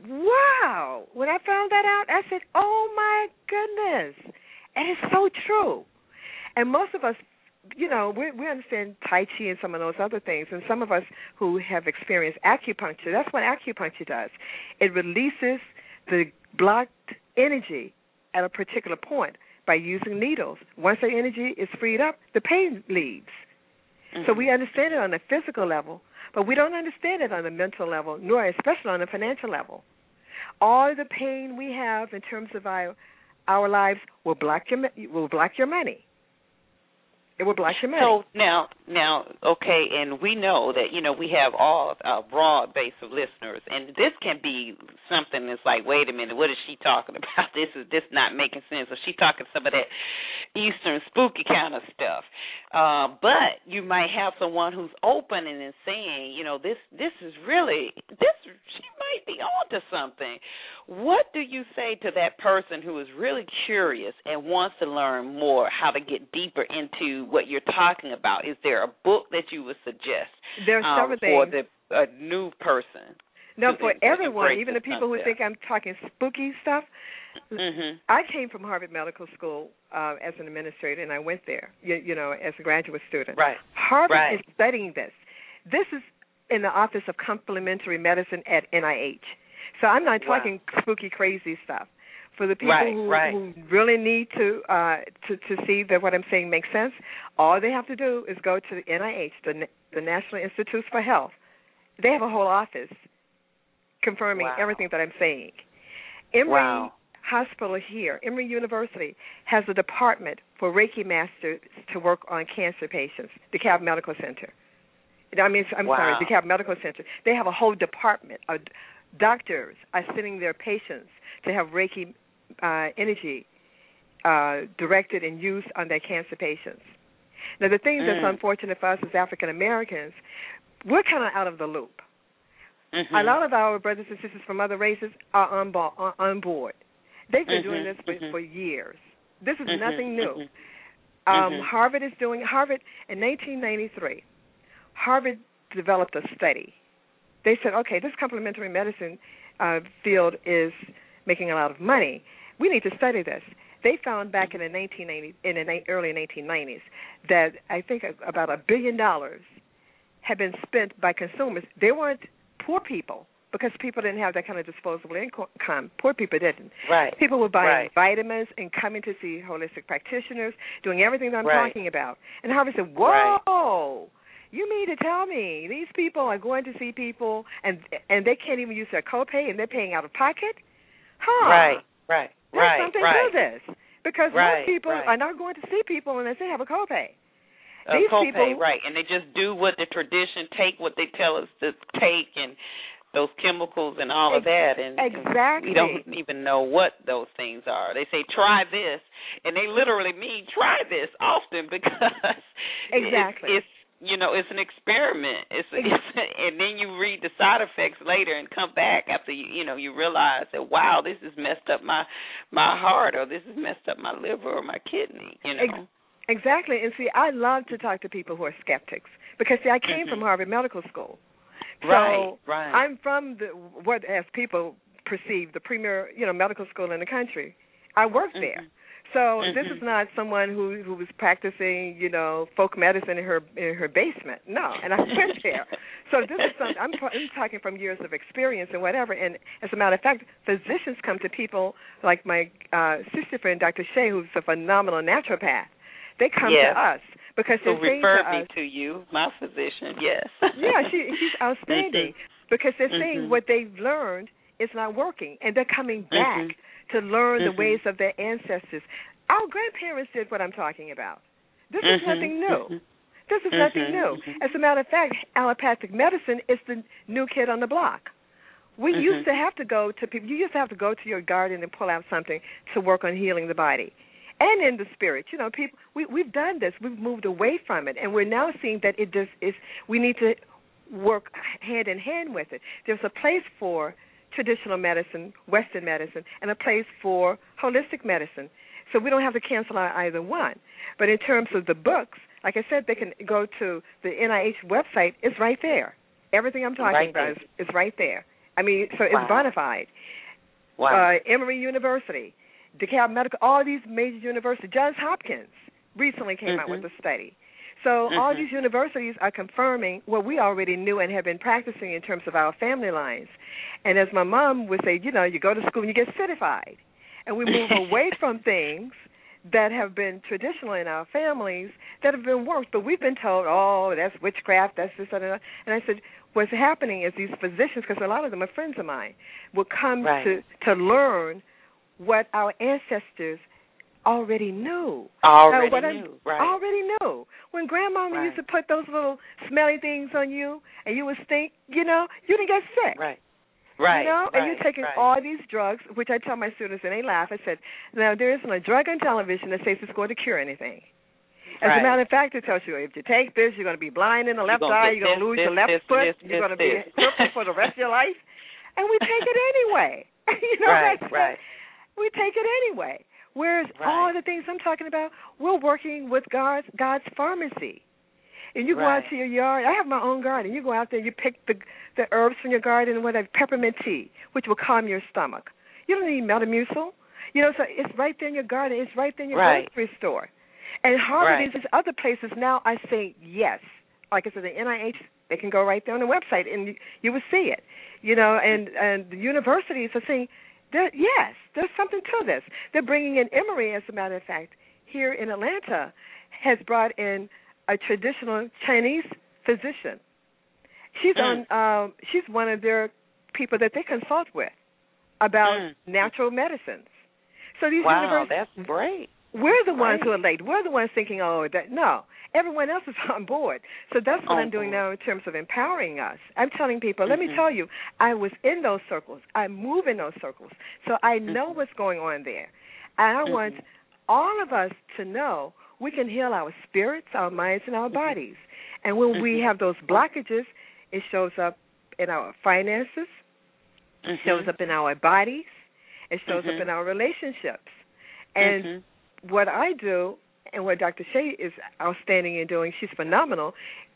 wow. When I found that out, I said, oh, my goodness. And it's so true. And most of us, you know, we, we understand Tai Chi and some of those other things. And some of us who have experienced acupuncture, that's what acupuncture does. It releases the blocked energy at a particular point by using needles. Once the energy is freed up, the pain leaves. Mm-hmm. So we understand it on the physical level, but we don't understand it on the mental level, nor especially on the financial level. All the pain we have in terms of our our lives will block your will block your money. It will block your money. So now, now, okay, and we know that, you know, we have all a broad base of listeners, and this can be something that's like, wait a minute, what is she talking about? This is this not making sense. Or she talking some of that Eastern spooky kind of stuff. Uh, but you might have someone who's open and is saying, you know, this this is really, this she might be onto something. What do you say to that person who is really curious and wants to learn more, how to get deeper into what you're talking about? Is there a book that you would suggest There's um, several for things. the a new person? No, to, for to everyone, even the people concept. who think I'm talking spooky stuff. Mm-hmm. I came from Harvard Medical School uh, as an administrator, and I went there, you, you know, as a graduate student. Right. Harvard right. is studying this. This is in the Office of Complementary Medicine at N I H. So I'm not talking wow. spooky, crazy stuff. For the people right, who, right. who really need to, uh, to to see that what I'm saying makes sense, all they have to do is go to the N I H, the, the National Institutes for Health. They have a whole office confirming wow. everything that I'm saying. Emory wow. Hospital here, Emory University, has a department for Reiki masters to work on cancer patients, DeKalb Medical Center. I mean, I'm wow. sorry, DeKalb Medical Center. They have a whole department. Uh, doctors are sending their patients to have Reiki uh, energy uh, directed and used on their cancer patients. Now, the thing mm. that's unfortunate for us as African Americans, we're kind of out of the loop. Mm-hmm. A lot of our brothers and sisters from other races are on, bo- on board. They've been mm-hmm. doing this for, mm-hmm. for years. This is mm-hmm. nothing new. Mm-hmm. Um, mm-hmm. Harvard is doing, Harvard, in nineteen ninety-three, Harvard developed a study. They said, okay, this complementary medicine uh, field is making a lot of money. We need to study this. They found back in the nineteen ninety, in the early nineteen nineties, that I think about a billion dollars had been spent by consumers. They weren't poor people, because people didn't have that kind of disposable income. Poor people didn't. Right. People were buying right. vitamins and coming to see holistic practitioners, doing everything that I'm right. talking about. And Harvard said, whoa, right. you mean to tell me these people are going to see people and and they can't even use their copay and they're paying out of pocket? Huh. Right, right, There's right, something right. to this. Because right, most people right. are not going to see people unless they have a copay. A These copay, people, right, and they just do what the tradition, take what they tell us to take, and those chemicals and all of that, and, exactly. and we don't even know what those things are. They say, try this, and they literally mean try this often because exactly. it's, it's you know, it's an experiment. It's, it's and then you read the side effects later and come back after you, you know, you realize that, wow, this has messed up my my heart, or this has messed up my liver or my kidney, you know. Exactly. And see, I love to talk to people who are skeptics because, see, I came mm-hmm. from Harvard Medical School. So right, right. I'm from the what, as people perceive, the premier, you know, medical school in the country. I worked mm-hmm. there. So mm-hmm. this is not someone who who was practicing, you know, folk medicine in her in her basement. No, and I went there. So this is something I'm, I'm talking from years of experience and whatever. And as a matter of fact, physicians come to people like my uh, sister friend, Doctor Shea, who's a phenomenal naturopath. They come yes. to us because so they're saying refer to me us, to you, my physician. Yes. yeah, she, she's outstanding mm-hmm. because they're saying mm-hmm. what they've learned is not working, and they're coming back mm-hmm. to learn mm-hmm. the ways of their ancestors. Our grandparents did what I'm talking about. This mm-hmm. is nothing new. Mm-hmm. This is mm-hmm. nothing new. Mm-hmm. As a matter of fact, allopathic medicine is the new kid on the block. We mm-hmm. used to have to go to people. You used to have to go to your garden and pull out something to work on healing the body. And in the spirit, you know, people, we, we've done this. We've moved away from it, and we're now seeing that it just is. We need to work hand in hand with it. There's a place for traditional medicine, Western medicine, and a place for holistic medicine. So we don't have to cancel out either one. But in terms of the books, like I said, they can go to the N I H website. It's right there. Everything I'm talking right about is, is right there. I mean, so it's wow. bona fide. Wow. Uh, Emory University, DeKalb Medical, all these major universities. Johns Hopkins recently came mm-hmm. out with a study. So mm-hmm. all these universities are confirming what we already knew and have been practicing in terms of our family lines. And as my mom would say, you know, you go to school and you get certified. And we move away from things that have been traditional in our families that have been worked. But we've been told, oh, that's witchcraft, that's this, that, and that. And I said, what's happening is these physicians, because a lot of them are friends of mine, will come right. to, to learn what our ancestors already knew. Already what knew, I, right. Already knew. When grandmama right. used to put those little smelly things on you, and you would think, you know, you didn't get sick. Right. Right. You know, right, and you're taking right. all these drugs, which I tell my students, and they laugh. I said, now, there isn't a drug on television that says it's going to cure anything. As right. a matter of fact, it tells you if you take this, you're going to be blind in the left you're eye, you're going to lose this, your left this, foot, this, you're this, going to be this. crippled for the rest of your life. And we take it anyway. you know right, what I'm right. We take it anyway. Whereas right. all the things I'm talking about, we're working with God's, God's pharmacy. And you go right. out to your yard. I have my own garden. You go out there, you pick the the herbs from your garden and whatever, peppermint tea, which will calm your stomach. You don't need Metamucil. You know, so it's right there in your garden. It's right there in your right. grocery store. And Harvard right. and these other places now I say yes. Like I said, the N I H, they can go right there on the website and you, you will see it. You know, and, and the universities are saying, yes, there's something to this. They're bringing in Emory, as a matter of fact, here in Atlanta, has brought in a traditional Chinese physician. She's mm. on. Um, she's one of their people that they consult with about mm. natural medicines. So these wow, universities, that's great. We're the great. ones who are late. We're the ones thinking, oh, that no. Everyone else is on board. So that's what on I'm doing board. now in terms of empowering us. I'm telling people, mm-hmm. let me tell you, I was in those circles. I move in those circles. So I know mm-hmm. what's going on there. And I mm-hmm. want all of us to know we can heal our spirits, our minds, and our mm-hmm. bodies. And when mm-hmm. we have those blockages, it shows up in our finances, mm-hmm. it shows up in our bodies, it shows mm-hmm. up in our relationships. And mm-hmm. what I do, and what Doctor Shea is outstanding in doing, she's phenomenal,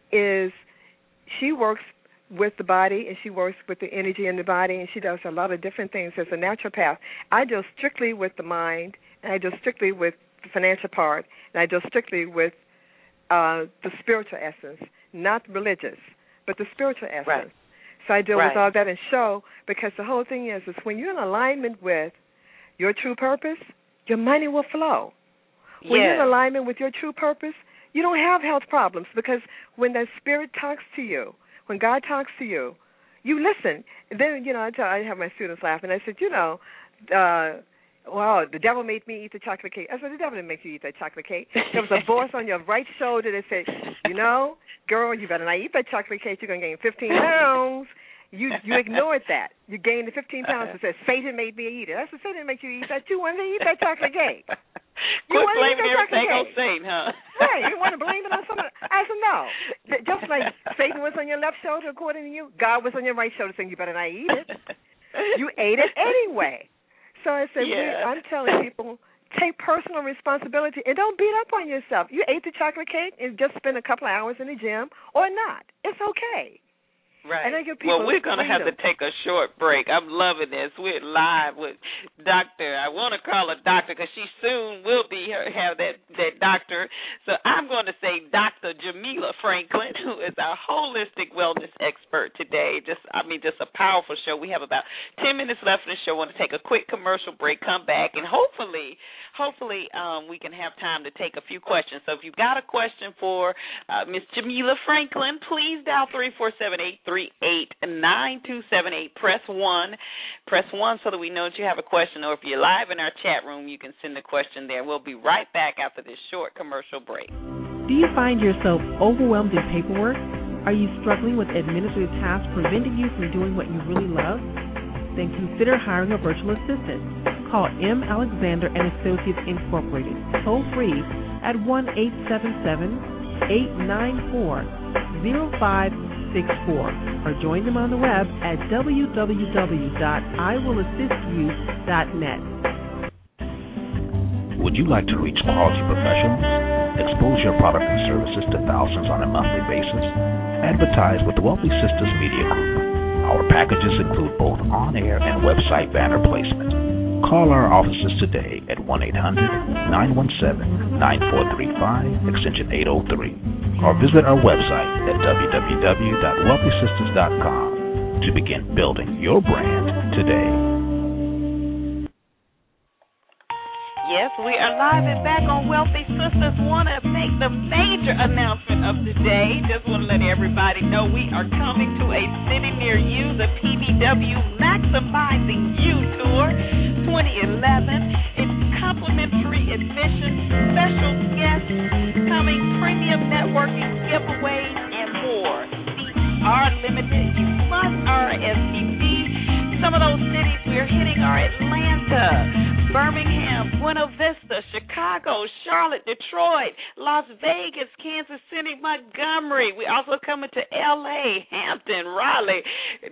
is she works with the body and she works with the energy in the body, and she does a lot of different things as a naturopath. I deal strictly with the mind, and I deal strictly with the financial part, and I deal strictly with uh, the spiritual essence, not religious, but the spiritual essence. Right. So I deal right. with all that and show, because the whole thing is, is when you're in alignment with your true purpose, your money will flow. When yes. you're in alignment with your true purpose, you don't have health problems, because when the spirit talks to you, when God talks to you, you listen. Then, you know, I, tell, I have my students laugh, and I said, you know, uh, wow, the devil made me eat the chocolate cake. I said, the devil didn't make you eat that chocolate cake. There was a voice on your right shoulder that said, you know, girl, you better not eat that chocolate cake. You're going to gain fifteen pounds. You you ignored that. You gained the fifteen pounds and said, Satan made me eat it. I said, Satan didn't make you eat that. You wanted to eat that chocolate cake. You Quit wanted blaming to eat that everything chocolate on Satan, huh? Right. You want to blame it on someone. I said, no. Just like Satan was on your left shoulder, according to you, God was on your right shoulder saying, you better not eat it. You ate it anyway. So I said, yeah. I'm telling people, take personal responsibility and don't beat up on yourself. You ate the chocolate cake and just spend a couple of hours in the gym or not. It's okay. Right. And I give people well, we're going to have to take a short break. I'm loving this. We're live with Doctor I want to call her Doctor because she soon will be have that, that doctor. So I'm going to say Doctor Jamila Franklin, who is our holistic wellness expert today. Just, I mean, just a powerful show. We have about ten minutes left in the show. I want to take a quick commercial break, come back, and hopefully, hopefully um, we can have time to take a few questions. So if you've got a question for uh, Miss Jamila Franklin, please dial three four seven, eight three eight, nine two seven eight. Press one. Press one so that we know that you have a question, or if you're live in our chat room, you can send a question there. We'll be right back after this short commercial break. Do you find yourself overwhelmed in paperwork? Are you struggling with administrative tasks preventing you from doing what you really love? Then consider hiring a virtual assistant. Call M. Alexander and Associates Incorporated, toll free at one eight seven seven, eight nine four, zero five six four, or join them on the web at w w w dot i will assist you dot net. Would you like to reach quality professionals? Expose your product and services to thousands on a monthly basis? Advertise with the Wealthy Sistas Media Group. Our packages include both on-air and website banner placement. Call our offices today at one eight hundred nine one seven nine four three five, extension eight oh three, or visit our website at w w w dot wealthy sisters dot com to begin building your brand today. Yes, we are live and back on Wealthy Sisters. Want to make the major announcement of the day. Just want to let everybody know we are coming to a city near you, the P B W Maximizing You Tour twenty eleven. It's complimentary admission, special guests coming, premium networking, giveaways, and more. Seats are limited. You must R S V P. Some of those cities we're hitting are Atlanta, Birmingham, Buena Vista, Chicago, Charlotte, Detroit, Las Vegas, Kansas City, Montgomery. We also coming to L A, Hampton, Raleigh,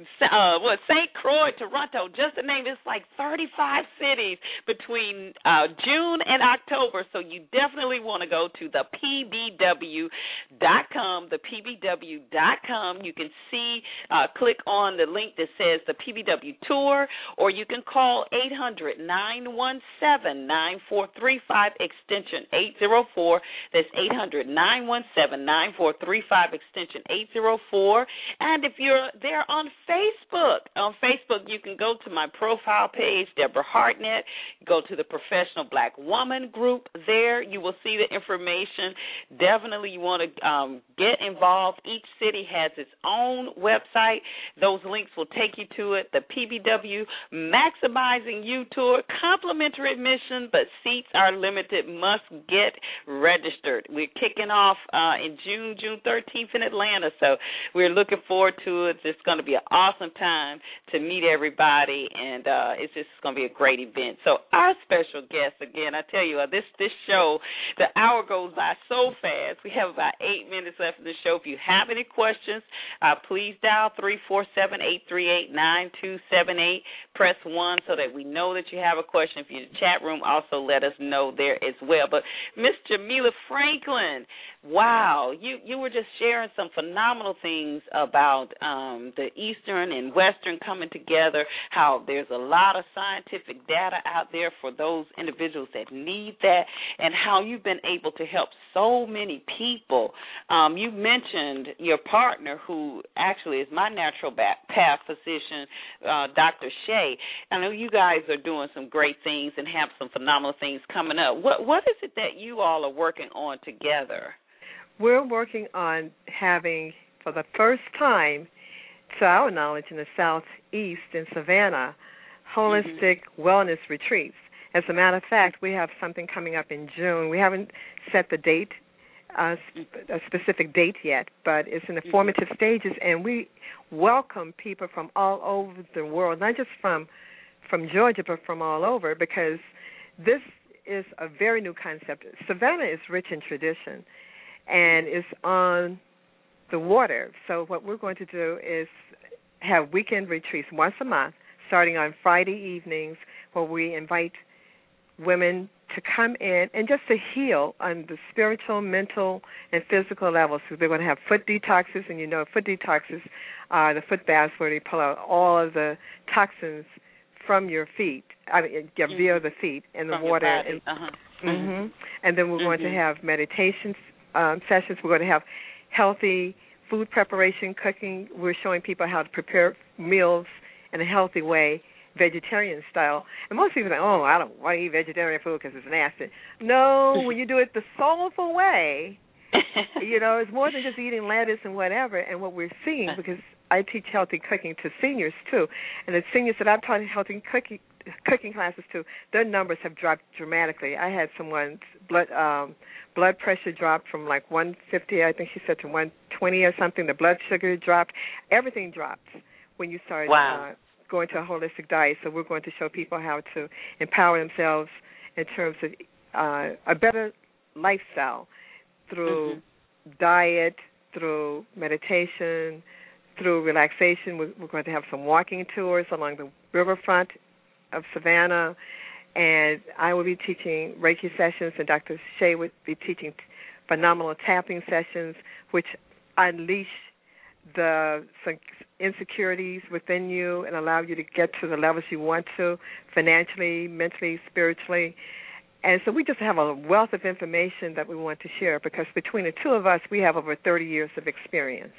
uh, what Saint Croix, Toronto. Just to name, it's like thirty-five cities between uh, June and October. So you definitely want to go to the P B W dot com, the P B W dot com. You can see, uh, click on the link that says the P B W Tour, or you can call eight hundred nine one seven nine four three five, extension eight oh four. That's eight hundred nine one seven nine four three five, extension eight oh four. And if you're there on Facebook, on Facebook you can go to my profile page, Deborah Hartnett, go to the Professional Black Woman group. There you will see the information. Definitely you want to um, get involved. Each city has its own website. Those links will take you to it. The P B W Maximizing You Tour, complimentary admission, but seats are limited. Must get registered. We're kicking off uh, in June, June thirteenth in Atlanta, so we're looking forward to it. It's going to be an awesome time to meet everybody, and uh, it's just going to be a great event. So our special guest, again, I tell you, uh, this this show, the hour goes by so fast. We have about eight minutes left in the show. If you have any questions, uh, please dial three four seven, eight three eight, nine two seven eight. Press one so that we know that you have a question. If you're in the chat room, also let us know there as well. But Miss Jamila Franklin, wow, you, you were just sharing some phenomenal things about um, the Eastern and Western coming together, how there's a lot of scientific data out there for those individuals that need that, and how you've been able to help so many people. Um, you mentioned your partner, who actually is my natural path physician, uh, Doctor Shea. I know you guys are doing some great things and have some phenomenal things coming up. What What is it that you all are working on together? We're working on having, for the first time, to our knowledge, in the Southeast, in Savannah, holistic mm-hmm. wellness retreats. As a matter of fact, we have something coming up in June. We haven't set the date, uh, a specific date yet, but it's in the mm-hmm. formative stages, and we welcome people from all over the world, not just from from Georgia, but from all over, because this is a very new concept. Savannah is rich in tradition and is on the water. So what we're going to do is have weekend retreats once a month, starting on Friday evenings, where we invite women to come in and just to heal on the spiritual, mental, and physical levels. So they're going to have foot detoxes, and you know foot detoxes are the foot baths where they pull out all of the toxins from your feet, I mean, via mm-hmm. the feet and the from water. And, uh-huh. mm-hmm. Mm-hmm. and then we're going mm-hmm. to have meditation um, sessions. We're going to have healthy food preparation, cooking. We're showing people how to prepare meals in a healthy way, vegetarian style. And most people think, oh, I don't want to eat vegetarian food because it's nasty. No, when you do it the soulful way, you know, it's more than just eating lettuce and whatever. And what we're seeing, because I teach healthy cooking to seniors, too, and the seniors that I've taught healthy cooking cooking classes to, their numbers have dropped dramatically. I had someone's blood um, blood pressure dropped from like one fifty, I think she said, to one twenty or something. The blood sugar dropped. Everything dropped when you start wow. uh, going to a holistic diet. So we're going to show people how to empower themselves in terms of uh, a better lifestyle through mm-hmm. diet, through meditation, through relaxation. We're, we're going to have some walking tours along the riverfront of Savannah, and I will be teaching Reiki sessions, and Doctor Shea would be teaching phenomenal tapping sessions, which unleash the insecurities within you and allow you to get to the levels you want to, financially, mentally, spiritually. And so we just have a wealth of information that we want to share, because between the two of us, we have over thirty years of experience.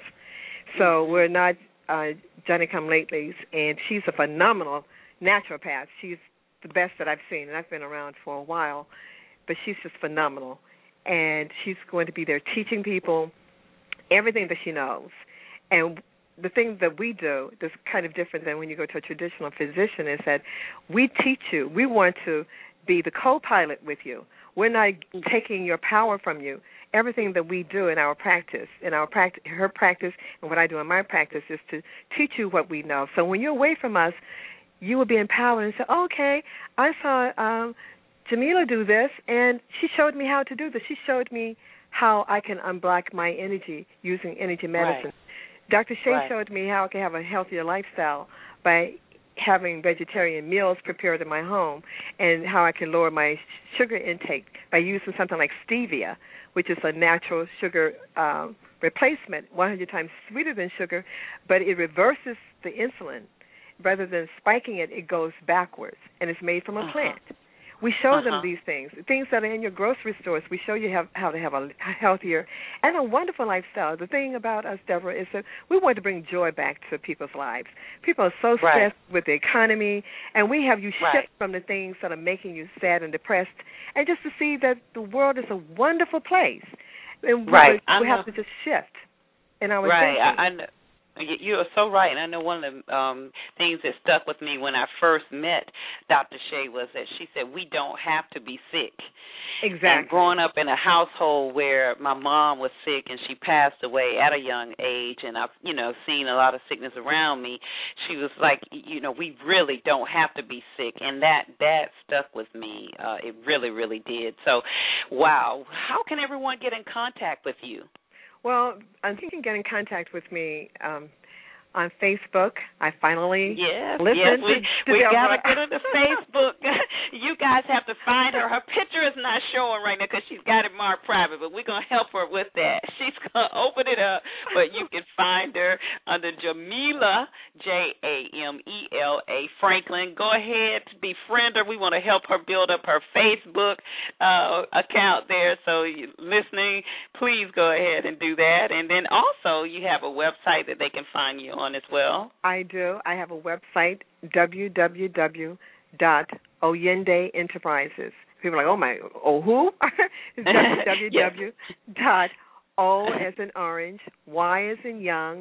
So we're not uh, Johnny-come-latelys, and she's a phenomenal naturopath. She's the best that I've seen, and I've been around for a while, but she's just phenomenal. And she's going to be there teaching people everything that she knows. And the thing that we do that's kind of different than when you go to a traditional physician is that we teach you. We want to be the co-pilot with you. We're not taking your power from you. Everything that we do in our practice, in our practice, her practice, and what I do in my practice is to teach you what we know. So when you're away from us, you will be empowered and say, oh, okay, I saw um, Jamila do this, and she showed me how to do this. She showed me how I can unblock my energy using energy medicine. Right. Doctor Shea right. showed me how I can have a healthier lifestyle by having vegetarian meals prepared in my home, and how I can lower my sugar intake by using something like stevia, which is a natural sugar um, replacement, one hundred times sweeter than sugar, but it reverses the insulin. Rather than spiking it, it goes backwards, and it's made from a uh-huh. plant. We show uh-huh. them these things, things that are in your grocery stores. We show you how, how to have a healthier and a wonderful lifestyle. The thing about us, Deborah, is that we want to bring joy back to people's lives. People are so stressed right. with the economy, and we have you shift right. from the things that are making you sad and depressed, and just to see that the world is a wonderful place. And right. we, we have to just shift in our right. thinking. I, I know. You are so right, and I know one of the um, things that stuck with me when I first met Doctor Shea was that she said we don't have to be sick. Exactly. And growing up in a household where my mom was sick and she passed away at a young age, and I've, you know, seen a lot of sickness around me, she was like, you know, we really don't have to be sick, and that, that stuck with me. Uh, it really, really did. So, wow. How can everyone get in contact with you? Well, I think you can get in contact with me um, on Facebook. I finally yes, listened yes, we, to we Deborah. got to get into Facebook. You guys have to find her. Her picture is not showing right now because she's got it marked private, but we're going to help her with that. She's going to open it up, but you can find her under Jamila, J A M E L A, Franklin. Go ahead, befriend her. We want to help her build up her Facebook uh, account there. So you listening, please go ahead and do that. And then also you have a website that they can find you on as well. I do. I have a website, w w w dot Oyende Enterprises. People are like, oh, my, oh, who? It's w w w dot O as in orange, Y as in young,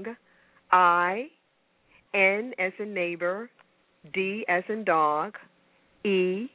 I, N as in neighbor, D as in dog, E,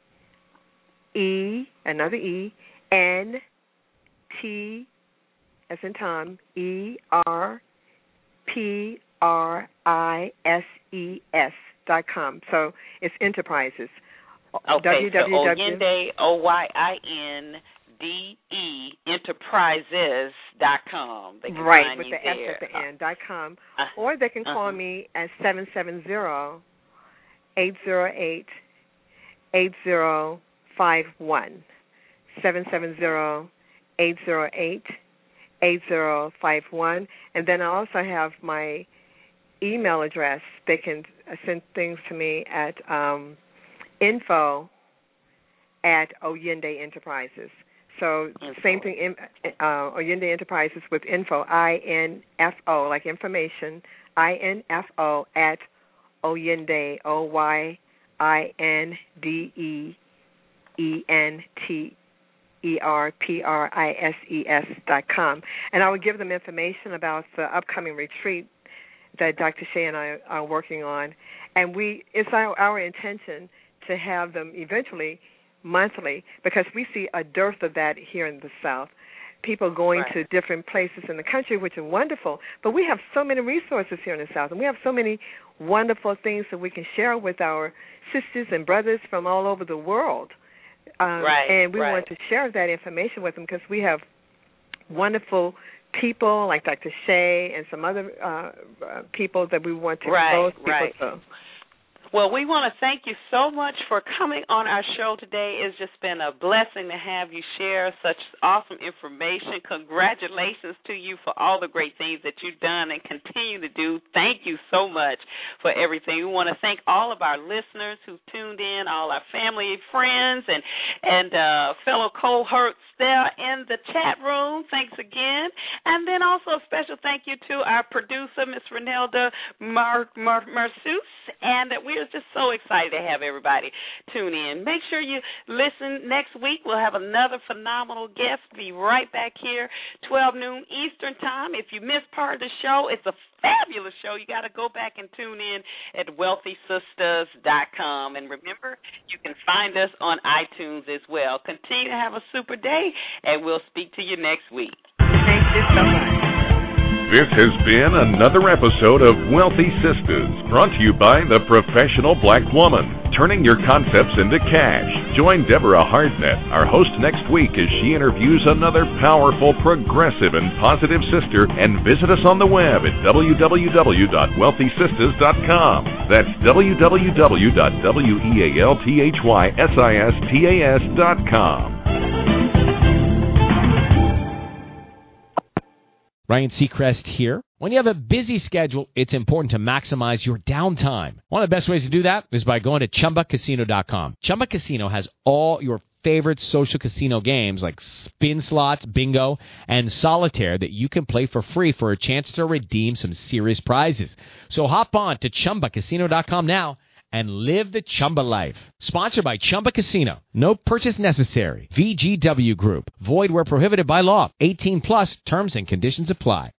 E, another E, N, T as in Tom, E, R, P, R, I, S, E, S dot com. So it's enterprises. Okay, so Oyende, O Y I N D E, enterprises dot com. They can right, find with you the there. S at the end, dot com. Uh, or they can call uh-huh. me at seven seven zero, eight zero eight, eight zero five one. seven seven zero, eight zero eight, eight zero five one. And then I also have my email address. They can send things to me at um, info at Oyende Enterprises. So info. Same thing, uh, Oyende Enterprises with info, I N F O, like information, I N F O at Oyende, O Y I N D E E N T E R P R I S E S dot com. And I will give them information about the upcoming retreat that Doctor Shea and I are working on. And we it's our, our intention to have them eventually monthly, because we see a dearth of that here in the South. People going right. to different places in the country, which are wonderful. But we have so many resources here in the South, and we have so many wonderful things that we can share with our sisters and brothers from all over the world. Um, right, and we right. want to share that information with them, because we have wonderful people like Doctor Shea and some other uh, uh, people that we want to right, expose people right. to. Well, we want to thank you so much for coming on our show today. It's just been a blessing to have you share such awesome information. Congratulations to you for all the great things that you've done and continue to do. Thank you so much for everything. We want to thank all of our listeners who tuned in, all our family, friends, and, and uh, fellow cohorts there in the chat room. Thanks again. And then also a special thank you to our producer, Miss Renelda Mar- Mar- Marsus, and we are just so excited to have everybody tune in. Make sure you listen next week. We'll have another phenomenal guest. Be right back here, twelve noon Eastern Time. If you missed part of the show, it's a fabulous show. You got to go back and tune in at wealthy sisters dot com. And remember, you can find us on iTunes as well. Continue to have a super day, and we'll speak to you next week. Thank you so much. This has been another episode of Wealthy Sistas, brought to you by the Professional Black Woman, turning your concepts into cash. Join Deborah Hardnett, our host, next week as she interviews another powerful, progressive, and positive sister, and visit us on the web at w w w dot wealthy sistas dot com. That's w w w dot wealthy sistas dot com. Ryan Seacrest here. When you have a busy schedule, it's important to maximize your downtime. One of the best ways to do that is by going to chumba casino dot com. Chumba Casino has all your favorite social casino games like spin slots, bingo, and solitaire that you can play for free for a chance to redeem some serious prizes. So hop on to chumba casino dot com now and live the Chumba life. Sponsored by Chumba Casino. No purchase necessary. V G W Group. Void where prohibited by law. eighteen plus terms and conditions apply.